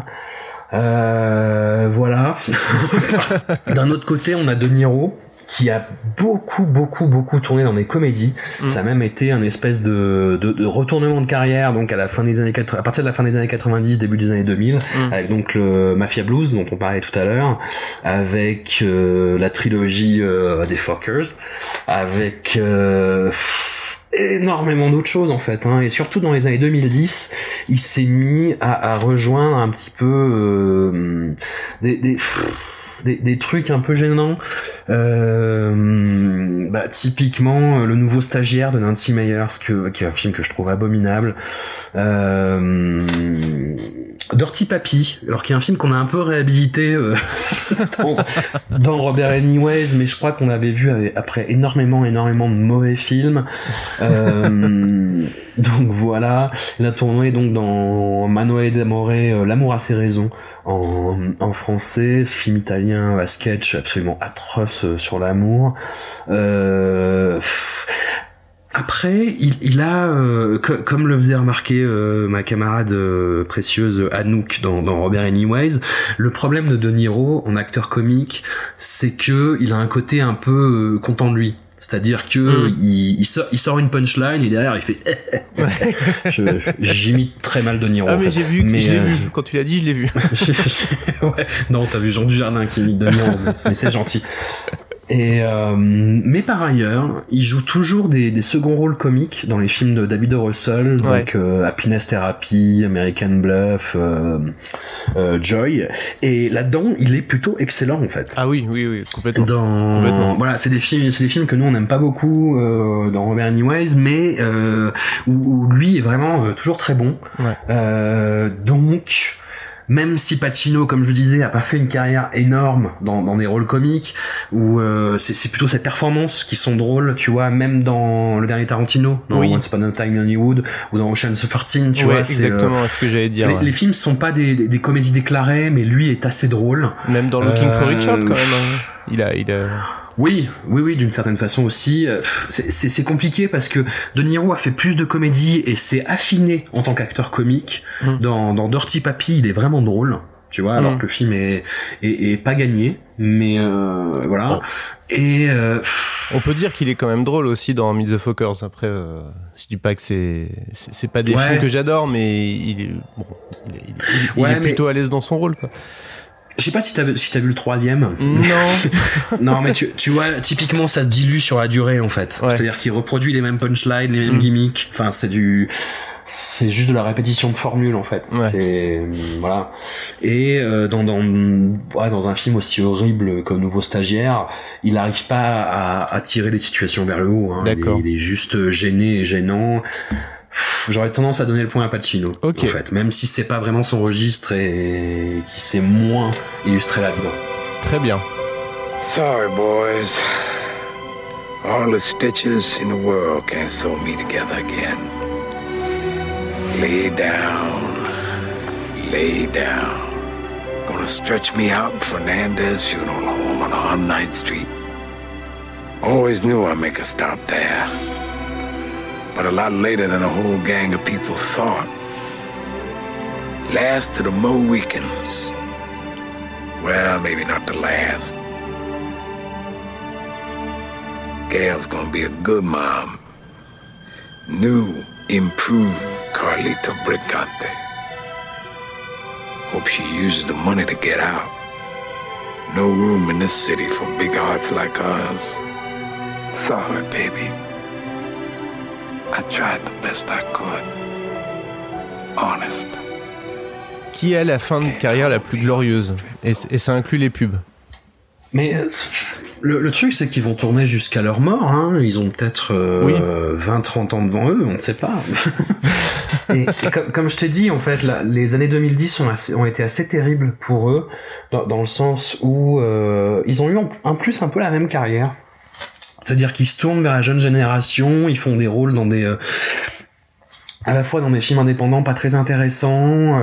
Voilà. D'un autre côté, on a De Niro, qui a beaucoup tourné dans des comédies. Ça a même été un espèce de retournement de carrière, donc à partir de la fin des années 90, début des années 2000, avec donc le Mafia Blues dont on parlait tout à l'heure, avec la trilogie des Fockers, avec énormément d'autres choses en fait, hein. Et surtout dans les années 2010, il s'est mis à rejoindre un petit peu des trucs un peu gênants, typiquement Le Nouveau Stagiaire de Nancy Meyers, qui est un film que je trouve abominable, Dirty Papi, alors qui est un film qu'on a un peu réhabilité dans Robert Anyways, mais je crois qu'on avait vu après énormément de mauvais films. Donc voilà, il a tourné donc dans Manoel d'Amore, L'amour a ses raisons en français, ce film italien à sketch absolument atroce sur l'amour. Après, il a, comme le faisait remarquer ma camarade précieuse Anouk dans Robert Anyways, le problème de De Niro en acteur comique, c'est que il a un côté un peu content de lui. C'est-à-dire que il sort une punchline et derrière il fait j'imite très mal De Niro. Ah mais j'ai vu, je l'ai vu. Quand tu l'as dit, je l'ai vu. Ouais. Non, t'as vu Jean Dujardin qui imite De Niro, mais c'est gentil. Et mais par ailleurs, il joue toujours des seconds rôles comiques dans les films de David O. Russell, donc Happiness Therapy, American Bluff, Joy. Et là-dedans, il est plutôt excellent en fait. Ah oui, complètement. Complètement. Voilà, c'est des films que nous on n'aime pas beaucoup dans Robert Anyways, mais où lui est vraiment toujours très bon. Ouais. Donc. Même si Pacino, comme je disais, a pas fait une carrière énorme dans des rôles comiques, où c'est plutôt ses performances qui sont drôles, tu vois, même dans le dernier Tarantino, dans Once Upon a Time in Hollywood, ou dans Ocean's 13, tu vois. Exactement, c'est ce que j'allais dire. Les films sont pas des comédies déclarées, mais lui est assez drôle. Même dans Looking for Richard, quand même. Hein. Il a... Oui, d'une certaine façon aussi. C'est compliqué parce que De Niro a fait plus de comédie et s'est affiné en tant qu'acteur comique. Dans Dirty Papi, il est vraiment drôle, tu vois, alors que le film est pas gagné. Mais voilà. Bon. Et on peut dire qu'il est quand même drôle aussi dans Meet the Fockers. Après, je dis pas que c'est pas des films que j'adore, mais il est plutôt à l'aise dans son rôle, quoi. Je sais pas si t'as vu le troisième. Non. Non, mais tu vois, typiquement, ça se dilue sur la durée, en fait. Ouais. C'est-à-dire qu'il reproduit les mêmes punchlines, les mêmes gimmicks. Enfin, c'est juste de la répétition de formules, en fait. Ouais. C'est, voilà. Et, dans un film aussi horrible que Nouveau Stagiaire, il arrive pas à tirer les situations vers le haut, hein. D'accord. Il est juste gêné et gênant. J'aurais tendance à donner le point à Pacino, en fait, même si c'est pas vraiment son registre et qui s'est moins illustré là-dedans. Très bien. Sorry, boys. All the stitches in the world can't sew me together again. Lay down. Gonna stretch me out in Fernandez Funeral Home on 109th Street. Always knew I'd make a stop there. But a lot later than a whole gang of people thought. Last of the Mohicans. Well, maybe not the last. Gail's gonna be a good mom. New, improved Carlita Brigante. Hope she uses the money to get out. No room in this city for big hearts like ours. Sorry, baby. I tried the best I could. honest. Qui a la fin de carrière la plus glorieuse ? Et ça inclut les pubs. Mais le truc, c'est qu'ils vont tourner jusqu'à leur mort. Hein. Ils ont peut-être 20-30 ans devant eux, on ne sait pas. et comme je t'ai dit, en fait, les années 2010 ont été assez terribles pour eux, dans le sens où ils ont eu en plus un peu la même carrière. C'est-à-dire qu'ils se tournent vers la jeune génération, ils font des rôles dans des... à la fois dans des films indépendants pas très intéressants,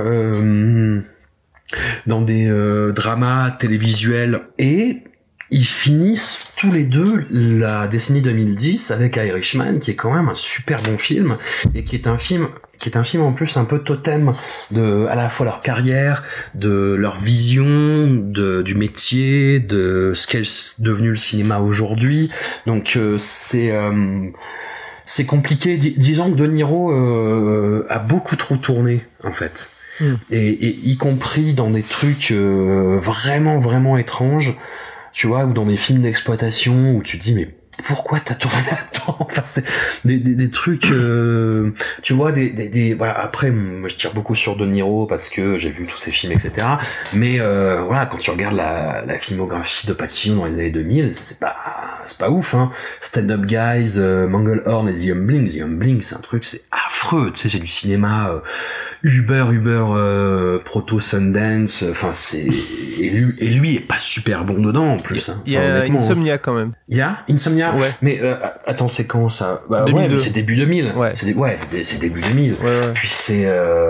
dans des dramas télévisuels, et ils finissent tous les deux la décennie 2010 avec Irishman, qui est quand même un super bon film, et qui est un film en plus un peu totem de à la fois leur carrière, de leur vision, du métier, de ce qu'est devenu le cinéma aujourd'hui. Donc c'est compliqué. Disons que De Niro a beaucoup trop tourné en fait. Et y compris dans des trucs vraiment vraiment étranges, tu vois, ou dans des films d'exploitation où tu te dis mais pourquoi t'as tourné là-dedans? Enfin, c'est des trucs, tu vois, voilà. Après, moi, je tire beaucoup sur De Niro parce que j'ai vu tous ses films, etc. Mais voilà, quand tu regardes la filmographie de Pacino dans les années 2000, c'est pas ouf, hein. Stand Up Guys, Manglehorn et The Humbling, c'est un truc, c'est affreux. Tu sais, c'est du cinéma Uber proto Sundance. Enfin, et lui est pas super bon dedans en plus. Il y a Insomnia quand même. Il y a Insomnia. Ouais. Mais attends, c'est quand ça? 2002. Ouais, mais c'est début 2000. Ouais. C'est début 2000. Ouais. Puis c'est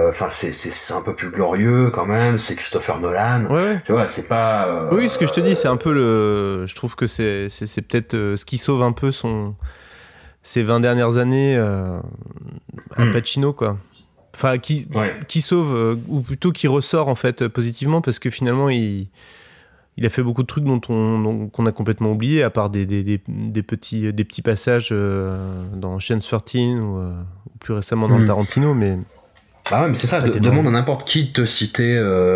un peu plus glorieux quand même. C'est Christopher Nolan. Ouais. Tu vois, c'est pas. Oui, ce que je te dis, c'est un peu je trouve que c'est peut-être ce qui sauve un peu ces 20 dernières années à Pacino, quoi. Enfin, qui sauve, ou plutôt qui ressort en fait positivement, parce que finalement il a fait beaucoup de trucs qu'on a complètement oublié, à part des petits passages dans Chance 13 ou plus récemment dans le Tarantino, mais... Bah ouais, mais c'est ça, demande à n'importe qui de te citer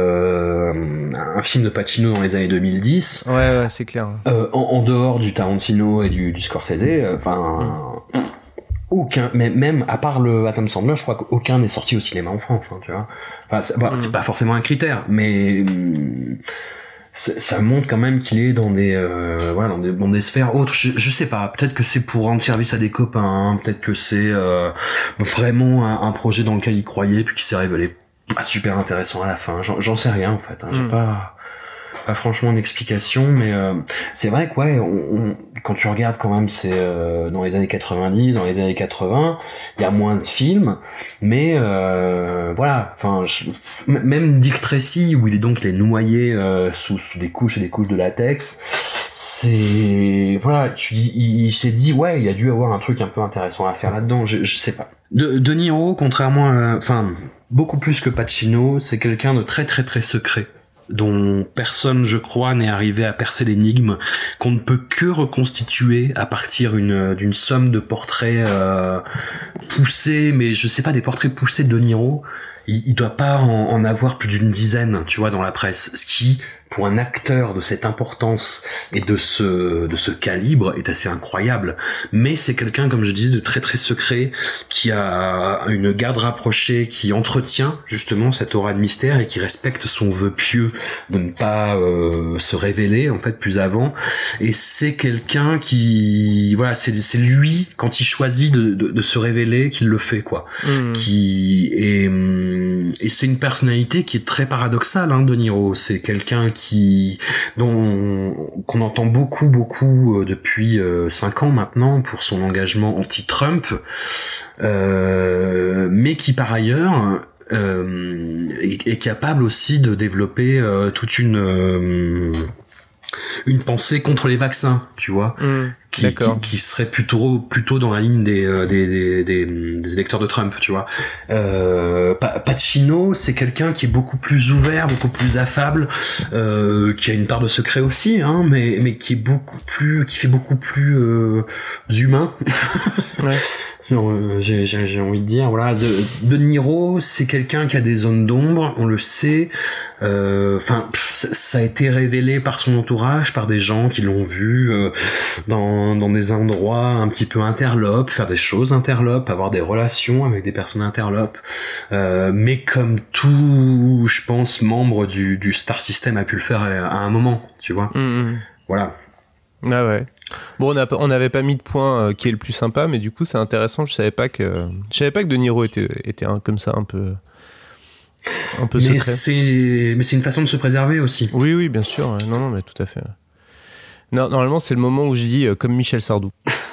un film de Pacino dans les années 2010. Ouais, c'est clair. En dehors du Tarantino et du Scorsese, aucun, mais même à part le Adam Sandler, je crois qu'aucun n'est sorti au cinéma en France, hein, tu vois. Enfin, c'est pas forcément un critère, mais ça montre quand même qu'il est dans dans des sphères autres. Je sais pas, peut-être que c'est pour rendre service à des copains, peut-être que c'est vraiment un projet dans lequel il croyait puis qui s'est révélé pas super intéressant à la fin. J'en sais rien en fait, hein. J'ai pas franchement une explication, mais c'est vrai que quand tu regardes quand même, c'est dans les années 90, dans les années 80, il y a moins de films, mais voilà, enfin même Dick Tracy, où il est noyé sous des couches et des couches de latex, c'est voilà, il s'est dit il y a dû avoir un truc un peu intéressant à faire là-dedans, je sais pas. De Niro, contrairement beaucoup plus que Pacino, c'est quelqu'un de très très très secret, dont personne, je crois, n'est arrivé à percer l'énigme, qu'on ne peut que reconstituer à partir d'une somme de portraits poussés, mais je sais pas, des portraits poussés de De Niro. Il doit pas en avoir plus d'une dizaine, tu vois, dans la presse, ce qui, pour un acteur de cette importance et de ce calibre, est assez incroyable. Mais c'est quelqu'un, comme je disais, de très très secret, qui a une garde rapprochée, qui entretient justement cette aura de mystère et qui respecte son vœu pieux de ne pas se révéler en fait plus avant. Et c'est quelqu'un qui, voilà, c'est lui, quand il choisit de se révéler, qu'il le fait, quoi. Et c'est une personnalité qui est très paradoxale, hein, De Niro. C'est quelqu'un qu'on entend beaucoup depuis 5 ans maintenant pour son engagement anti-Trump, mais qui par ailleurs est capable aussi de développer toute une pensée contre les vaccins, tu vois, qui serait plutôt dans la ligne des électeurs de Trump, tu vois. Pacino, c'est quelqu'un qui est beaucoup plus ouvert, beaucoup plus affable, qui a une part de secret aussi, hein, mais qui fait beaucoup plus humain. J'ai envie de dire, voilà, De Niro, c'est quelqu'un qui a des zones d'ombre, on le sait. Enfin, ça a été révélé par son entourage, par des gens qui l'ont vu dans des endroits un petit peu interlopes, faire des choses interlopes, avoir des relations avec des personnes interlopes. Mais comme tout, je pense, membre du Star System a pu le faire à un moment, tu vois. Voilà. Ah ouais. Bon, on n'avait pas mis de point qui est le plus sympa, mais du coup c'est intéressant. Je savais pas que De Niro était comme ça un peu mais secret. Mais c'est une façon de se préserver aussi. Oui, bien sûr. Non, mais tout à fait. Non, normalement c'est le moment où je dis comme Michel Sardou.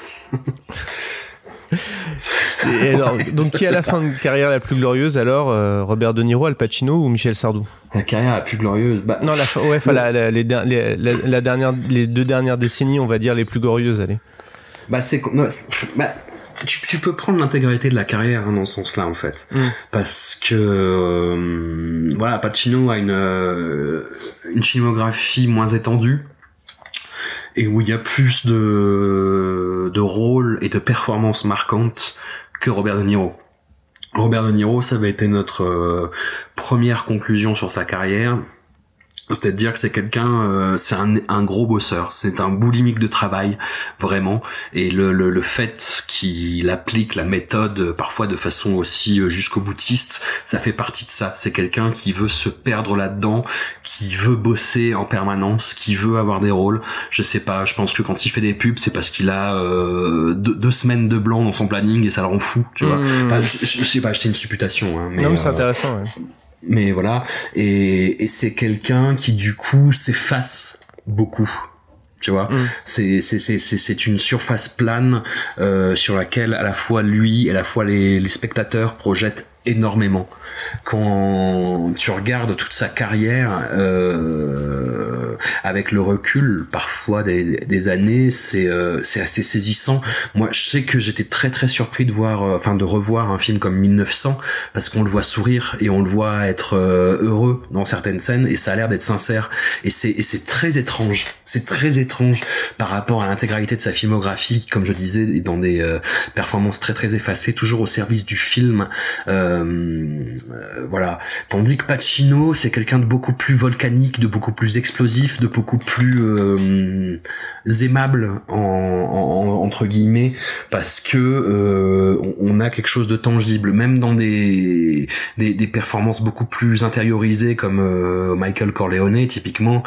Et alors, donc qui a la fin de carrière la plus glorieuse alors, Robert De Niro, Al Pacino ou Michel Sardou? La carrière la plus glorieuse, non, les 2 dernières décennies, on va dire les plus glorieuses, allez. Tu peux prendre l'intégralité de la carrière dans ce sens-là en fait, parce que voilà, Pacino a une filmographie moins étendue. Et où il y a plus de rôles et de performances marquantes que Robert De Niro. Robert De Niro, ça avait été notre première conclusion sur sa carrière. C'est-à-dire que c'est quelqu'un, c'est un gros bosseur, c'est un boulimique de travail, vraiment. Et le fait qu'il applique la méthode parfois de façon aussi jusqu'au boutiste, ça fait partie de ça. C'est quelqu'un qui veut se perdre là-dedans, qui veut bosser en permanence, qui veut avoir des rôles. Je sais pas, je pense que quand il fait des pubs, c'est parce qu'il a 2 semaines de blanc dans son planning et ça le rend fou, tu vois. Enfin, je sais pas, c'est une supputation. Hein, mais, non, mais c'est intéressant, ouais. Mais voilà, et c'est quelqu'un qui du coup s'efface beaucoup, tu vois. C'est une surface plane sur laquelle à la fois lui et à la fois les spectateurs projettent énormément. Quand tu regardes toute sa carrière avec le recul parfois des années, c'est assez saisissant. Moi, je sais que j'étais très très surpris de revoir un film comme 1900 parce qu'on le voit sourire et on le voit être heureux dans certaines scènes et ça a l'air d'être sincère et c'est très étrange. C'est très étrange par rapport à l'intégralité de sa filmographie, comme je disais, et dans des performances très très effacées, toujours au service du film. Voilà. Tandis que Pacino, c'est quelqu'un de beaucoup plus volcanique, de beaucoup plus explosif, de beaucoup plus aimable entre guillemets, parce que on a quelque chose de tangible, même dans des performances beaucoup plus intériorisées comme Michael Corleone typiquement.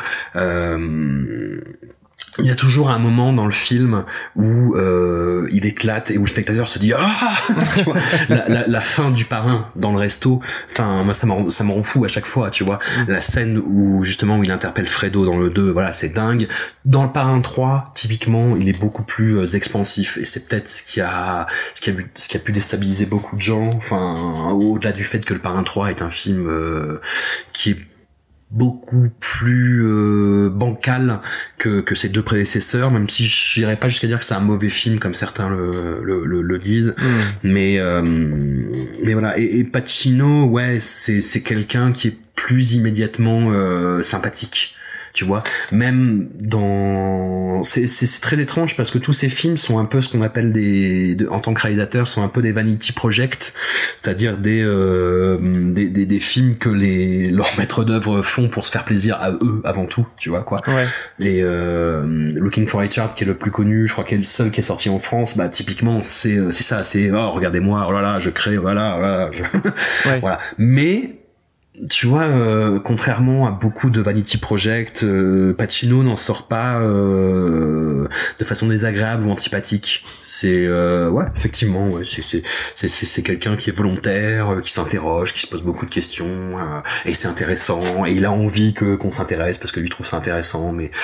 Il y a toujours un moment dans le film où il éclate et où le spectateur se dit ah, tu vois, la fin du Parrain dans le resto. Enfin, moi ça me rend fou à chaque fois, tu vois. La scène où justement où il interpelle Fredo dans le 2, voilà, c'est dingue. Dans le Parrain 3, typiquement, il est beaucoup plus expansif et c'est peut-être ce qui a pu déstabiliser beaucoup de gens. Enfin, au-delà du fait que le Parrain 3 est un film qui est beaucoup plus bancal que ses 2 prédécesseurs, même si j'irais pas jusqu'à dire que c'est un mauvais film comme certains le disent, mais voilà. Et Pacino, ouais, c'est quelqu'un qui est plus immédiatement sympathique, tu vois. Même c'est très étrange parce que tous ces films sont un peu ce qu'on appelle en tant que réalisateur, sont un peu des vanity projects, c'est-à-dire des films que leurs maîtres d'œuvre font pour se faire plaisir à eux avant tout, tu vois quoi. Ouais. Et Looking for Richard, qui est le plus connu, je crois qu'il est le seul qui est sorti en France, bah typiquement c'est ça, c'est oh regardez-moi, oh là là, je crée, voilà, ouais. Voilà. Mais tu vois, contrairement à beaucoup de vanity project, Pacino n'en sort pas de façon désagréable ou antipathique. C'est ouais, effectivement, ouais, c'est quelqu'un qui est volontaire, qui s'interroge, qui se pose beaucoup de questions, et c'est intéressant, et il a envie qu'on s'intéresse parce que lui trouve ça intéressant, mais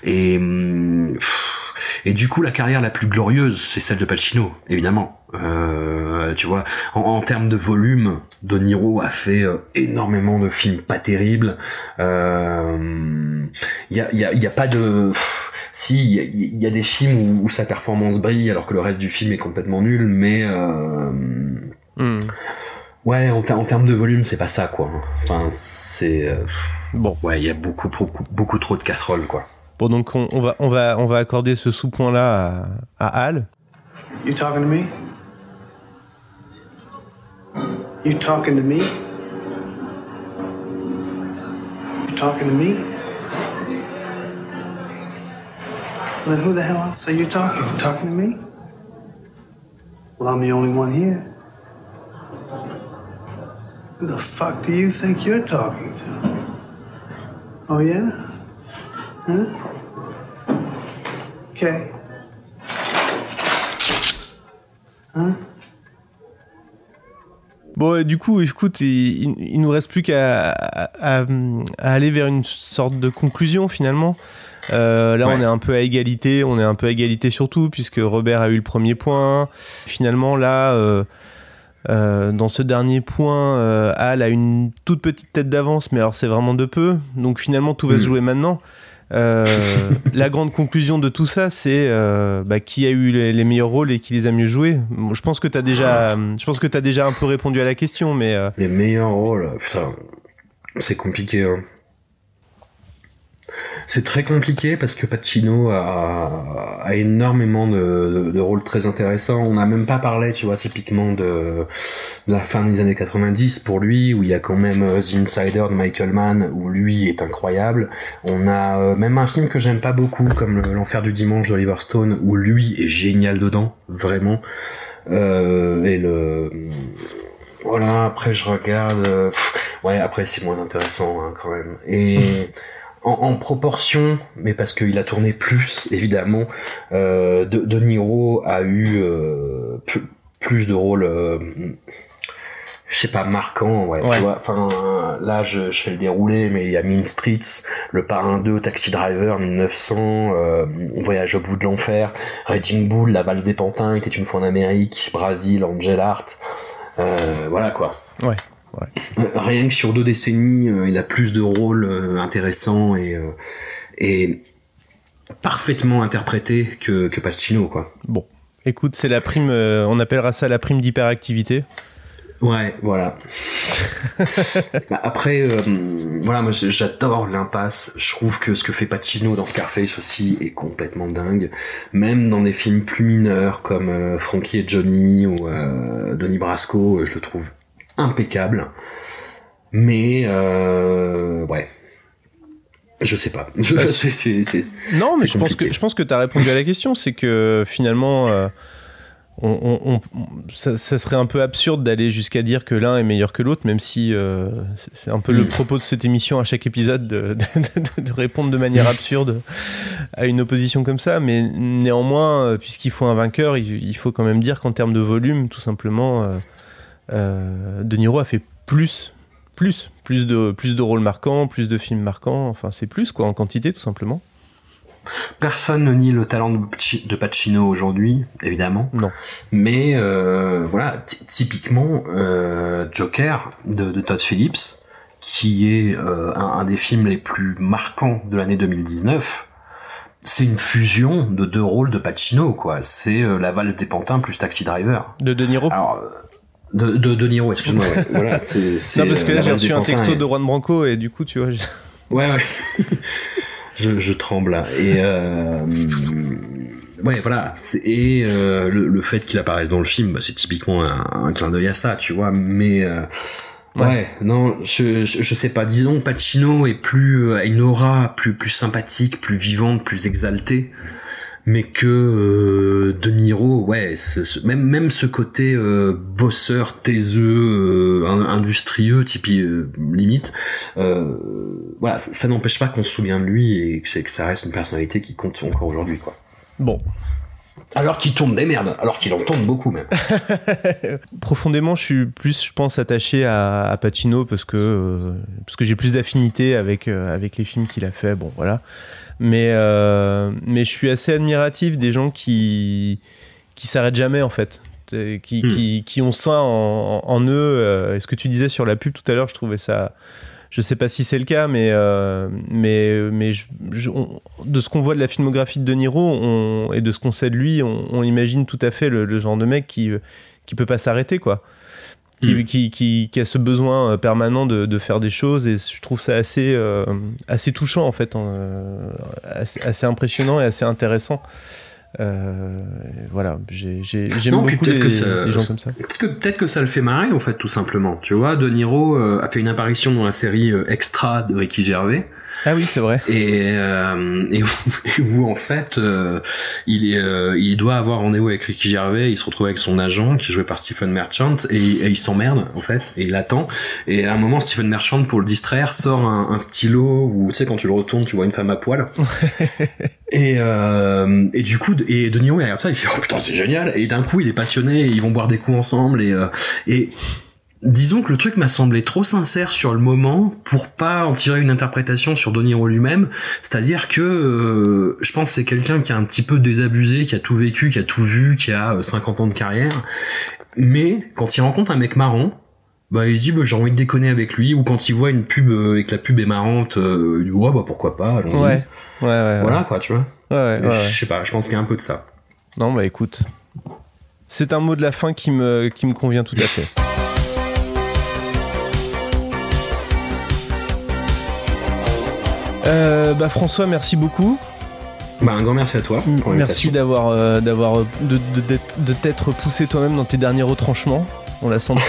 et du coup la carrière la plus glorieuse c'est celle de Pacino, évidemment. Tu vois, en termes de volume, De Niro a fait énormément de films pas terribles. Il y a pas de si il y a des films où sa performance brille alors que le reste du film est complètement nul, mais ouais, en termes de volume, c'est pas ça quoi. Enfin, c'est bon, ouais, il y a beaucoup trop de casseroles quoi. Bon, donc on va accorder ce sous-point là à Al. You talking to me? You talking to me? You talking to me? Well, then who the hell else are you talking to? Talking to me? Well, I'm the only one here. Who the fuck do you think you're talking to? Oh, yeah? Huh? Okay. Huh? Bon, du coup, écoute, il nous reste plus qu'à aller vers une sorte de conclusion finalement. Là, on est un peu à égalité. On est un peu à égalité surtout puisque Robert a eu le premier point. Finalement, là, dans ce dernier point, Al a une toute petite tête d'avance, mais alors c'est vraiment de peu. Donc finalement, tout va se jouer maintenant. La grande conclusion de tout ça, c'est qui a eu les meilleurs rôles et qui les a mieux joués. Je pense que t'as déjà un peu répondu à la question, mais les meilleurs rôles, putain, c'est compliqué. Hein. C'est très compliqué parce que Pacino a énormément de rôles très intéressants. On n'a même pas parlé, tu vois, typiquement de la fin des années 90 pour lui, où il y a quand même The Insider de Michael Mann, où lui est incroyable. On a même un film que j'aime pas beaucoup, comme L'Enfer du Dimanche d'Oliver Stone, où lui est génial dedans, vraiment. Voilà, après je regarde... après c'est moins intéressant hein, quand même. Et... En proportion, mais parce qu'il a tourné plus, évidemment, De Niro a eu plus de rôles, je sais pas, marquants, tu vois. Enfin, là, je fais le déroulé, mais il y a Mean Streets, Le Parrain 2, Taxi Driver, 1900, Voyage au bout de l'enfer, Raging Bull, La valse des pantins, Il était une fois en Amérique, Brasil, Angel Art, voilà quoi. Ouais. Rien que sur 2 décennies, il a plus de rôles intéressants et parfaitement interprétés que Pacino, quoi. Bon, écoute, c'est la prime, on appellera ça la prime d'hyperactivité. Ouais, voilà. Après, voilà, moi j'adore l'impasse. Je trouve que ce que fait Pacino dans Scarface aussi est complètement dingue. Même dans des films plus mineurs comme Frankie et Johnny ou Donnie Brasco, je le trouve impeccable, mais je sais pas. Non, mais je pense que t'as répondu à la question. C'est que finalement, ça serait un peu absurde d'aller jusqu'à dire que l'un est meilleur que l'autre, même si c'est un peu le propos de cette émission à chaque épisode de répondre de manière absurde à une opposition comme ça. Mais néanmoins, puisqu'il faut un vainqueur, il faut quand même dire qu'en termes de volume, tout simplement. De Niro a fait plus de rôles marquants, plus de films marquants, enfin c'est plus quoi en quantité tout simplement. Personne ne nie le talent de Pacino aujourd'hui, évidemment. Non. Mais voilà, typiquement Joker de Todd Phillips, qui est un des films les plus marquants de l'année 2019. C'est une fusion de 2 rôles de Pacino, quoi. C'est La valse des pantins plus Taxi Driver. De Niro. Alors, de Niro, excuse-moi. Ouais. Voilà, c'est. Non, parce que là j'ai reçu un texto de Juan Branco et du coup, tu vois. Ouais. je tremble là. Et ouais, voilà. Le fait qu'il apparaisse dans le film, c'est typiquement un clin d'œil à ça, tu vois. Mais ouais, non, je sais pas. Disons que Pacino a une aura plus sympathique, plus vivante, plus exaltée. Mais que De Niro, ouais, même ce côté bosseur, taiseux, industrieux, limite, voilà, ça n'empêche pas qu'on se souvient de lui et que ça reste une personnalité qui compte encore aujourd'hui, quoi. Bon. Alors qu'il tourne des merdes, alors qu'il en tourne beaucoup même. Profondément, je suis plus, je pense, attaché à Pacino parce que j'ai plus d'affinité avec les films qu'il a fait. Bon, voilà. Mais je suis assez admiratif des gens qui s'arrêtent jamais en fait, qui ont ça en eux. Et ce que tu disais sur la pub tout à l'heure, je trouvais ça. Je sais pas si c'est le cas, mais de ce qu'on voit de la filmographie de De Niro et de ce qu'on sait de lui, on imagine tout à fait le genre de mec qui peut pas s'arrêter, quoi. Qui a ce besoin permanent de faire des choses, et je trouve ça assez touchant en fait, assez impressionnant et assez intéressant. Voilà, j'aime beaucoup les gens comme ça. Peut-être que ça le fait marrer, en fait, tout simplement. Tu vois, De Niro a fait une apparition dans la série Extra de Ricky Gervais. Ah oui, c'est vrai. Et où en fait, il doit avoir rendez-vous avec Ricky Gervais, il se retrouve avec son agent, qui est joué par Stephen Merchant, et il s'emmerde, en fait, et il attend. Et à un moment, Stephen Merchant, pour le distraire, sort un stylo, où, tu sais, quand tu le retournes, tu vois une femme à poil. Et du coup, et De Niro, il regarde ça, il fait, oh putain, c'est génial. Et d'un coup, il est passionné, ils vont boire des coups ensemble, et disons que le truc m'a semblé trop sincère sur le moment pour pas en tirer une interprétation sur De Niro lui-même, c'est-à-dire que je pense que c'est quelqu'un qui a un petit peu désabusé, qui a tout vécu, qui a tout vu, qui a 50 ans de carrière, mais quand il rencontre un mec marrant, bah il se dit bah, j'ai envie de déconner avec lui, ou quand il voit une pub et que la pub est marrante, il dit ouais bah pourquoi pas, allons-y. Ouais, voilà quoi, tu vois. Ouais. Je sais pas, je pense qu'il y a un peu de ça. Non bah écoute, c'est un mot de la fin qui me convient tout à fait. Bah François, merci beaucoup. Bah un grand merci à toi. Merci de t'être poussé toi-même dans tes derniers retranchements. On l'a senti.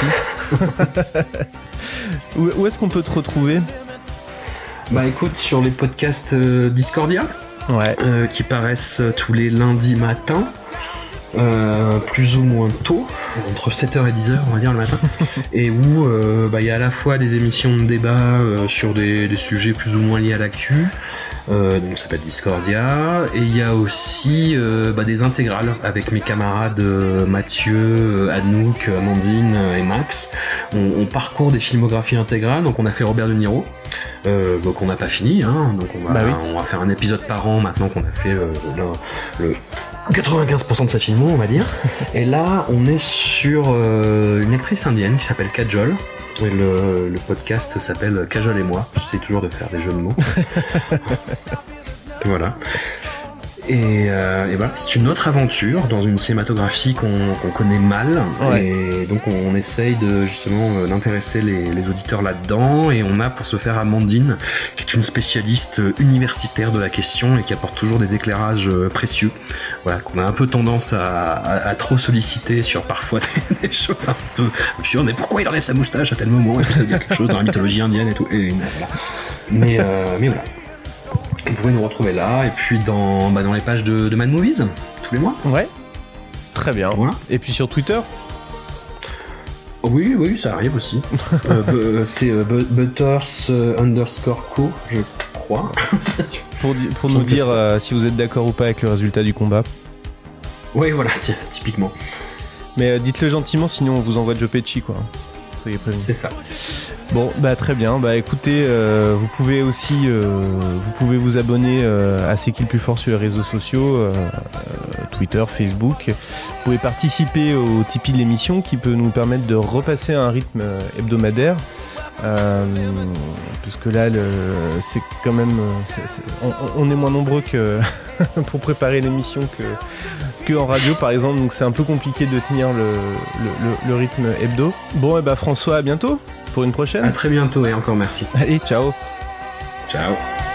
Où est-ce qu'on peut te retrouver ? Bah écoute, sur les podcasts Discordia, qui paraissent tous les lundis matins. Plus ou moins tôt, entre 7h et 10h on va dire le matin, et où il y a à la fois des émissions de débat sur des sujets plus ou moins liés à l'actu, donc ça s'appelle Discordia, et il y a aussi des intégrales avec mes camarades Mathieu, Anouk, Amandine et Max. On parcourt des filmographies intégrales, donc on a fait Robert De Niro, donc on n'a pas fini, hein, donc on va faire un épisode par an maintenant qu'on a fait le 95% de sa filmo, on va dire. Et là, on est sur une actrice indienne qui s'appelle Kajol. Et le podcast s'appelle Kajol et moi. J'essaie toujours de faire des jeux de mots. Voilà. Et voilà, c'est une autre aventure dans une cinématographie qu'on connaît mal, et donc on essaye de justement d'intéresser les auditeurs là-dedans, et on a pour se faire Amandine, qui est une spécialiste universitaire de la question et qui apporte toujours des éclairages précieux, voilà, qu'on a un peu tendance à trop solliciter sur parfois des choses un peu absurdes. Mais pourquoi il enlève sa moustache à tel moment, et puis ça veut dire quelque chose dans la mythologie indienne et tout, et voilà. Mais voilà. Vous pouvez nous retrouver là, et puis dans les pages de Mad Movies, tous les mois. Ouais, très bien. Voilà. Et puis sur Twitter ? Oui, ça arrive aussi. C'est butters_co, je crois. pour nous dire si vous êtes d'accord ou pas avec le résultat du combat. Oui, voilà, typiquement. Mais dites-le gentiment, sinon on vous envoie Joe Pesci, quoi. Soyez prévenus. C'est ça. Bon, bah très bien. Bah écoutez, vous pouvez aussi, vous abonner à C'est qui le plus fort sur les réseaux sociaux, Twitter, Facebook. Vous pouvez participer au Tipeee de l'émission, qui peut nous permettre de repasser à un rythme hebdomadaire. Puisque là, c'est quand même, on est moins nombreux que pour préparer l'émission que en radio, par exemple. Donc c'est un peu compliqué de tenir le rythme hebdo. Bon, et bah François, à bientôt pour une prochaine. À très bientôt et encore merci. Allez, ciao. Ciao.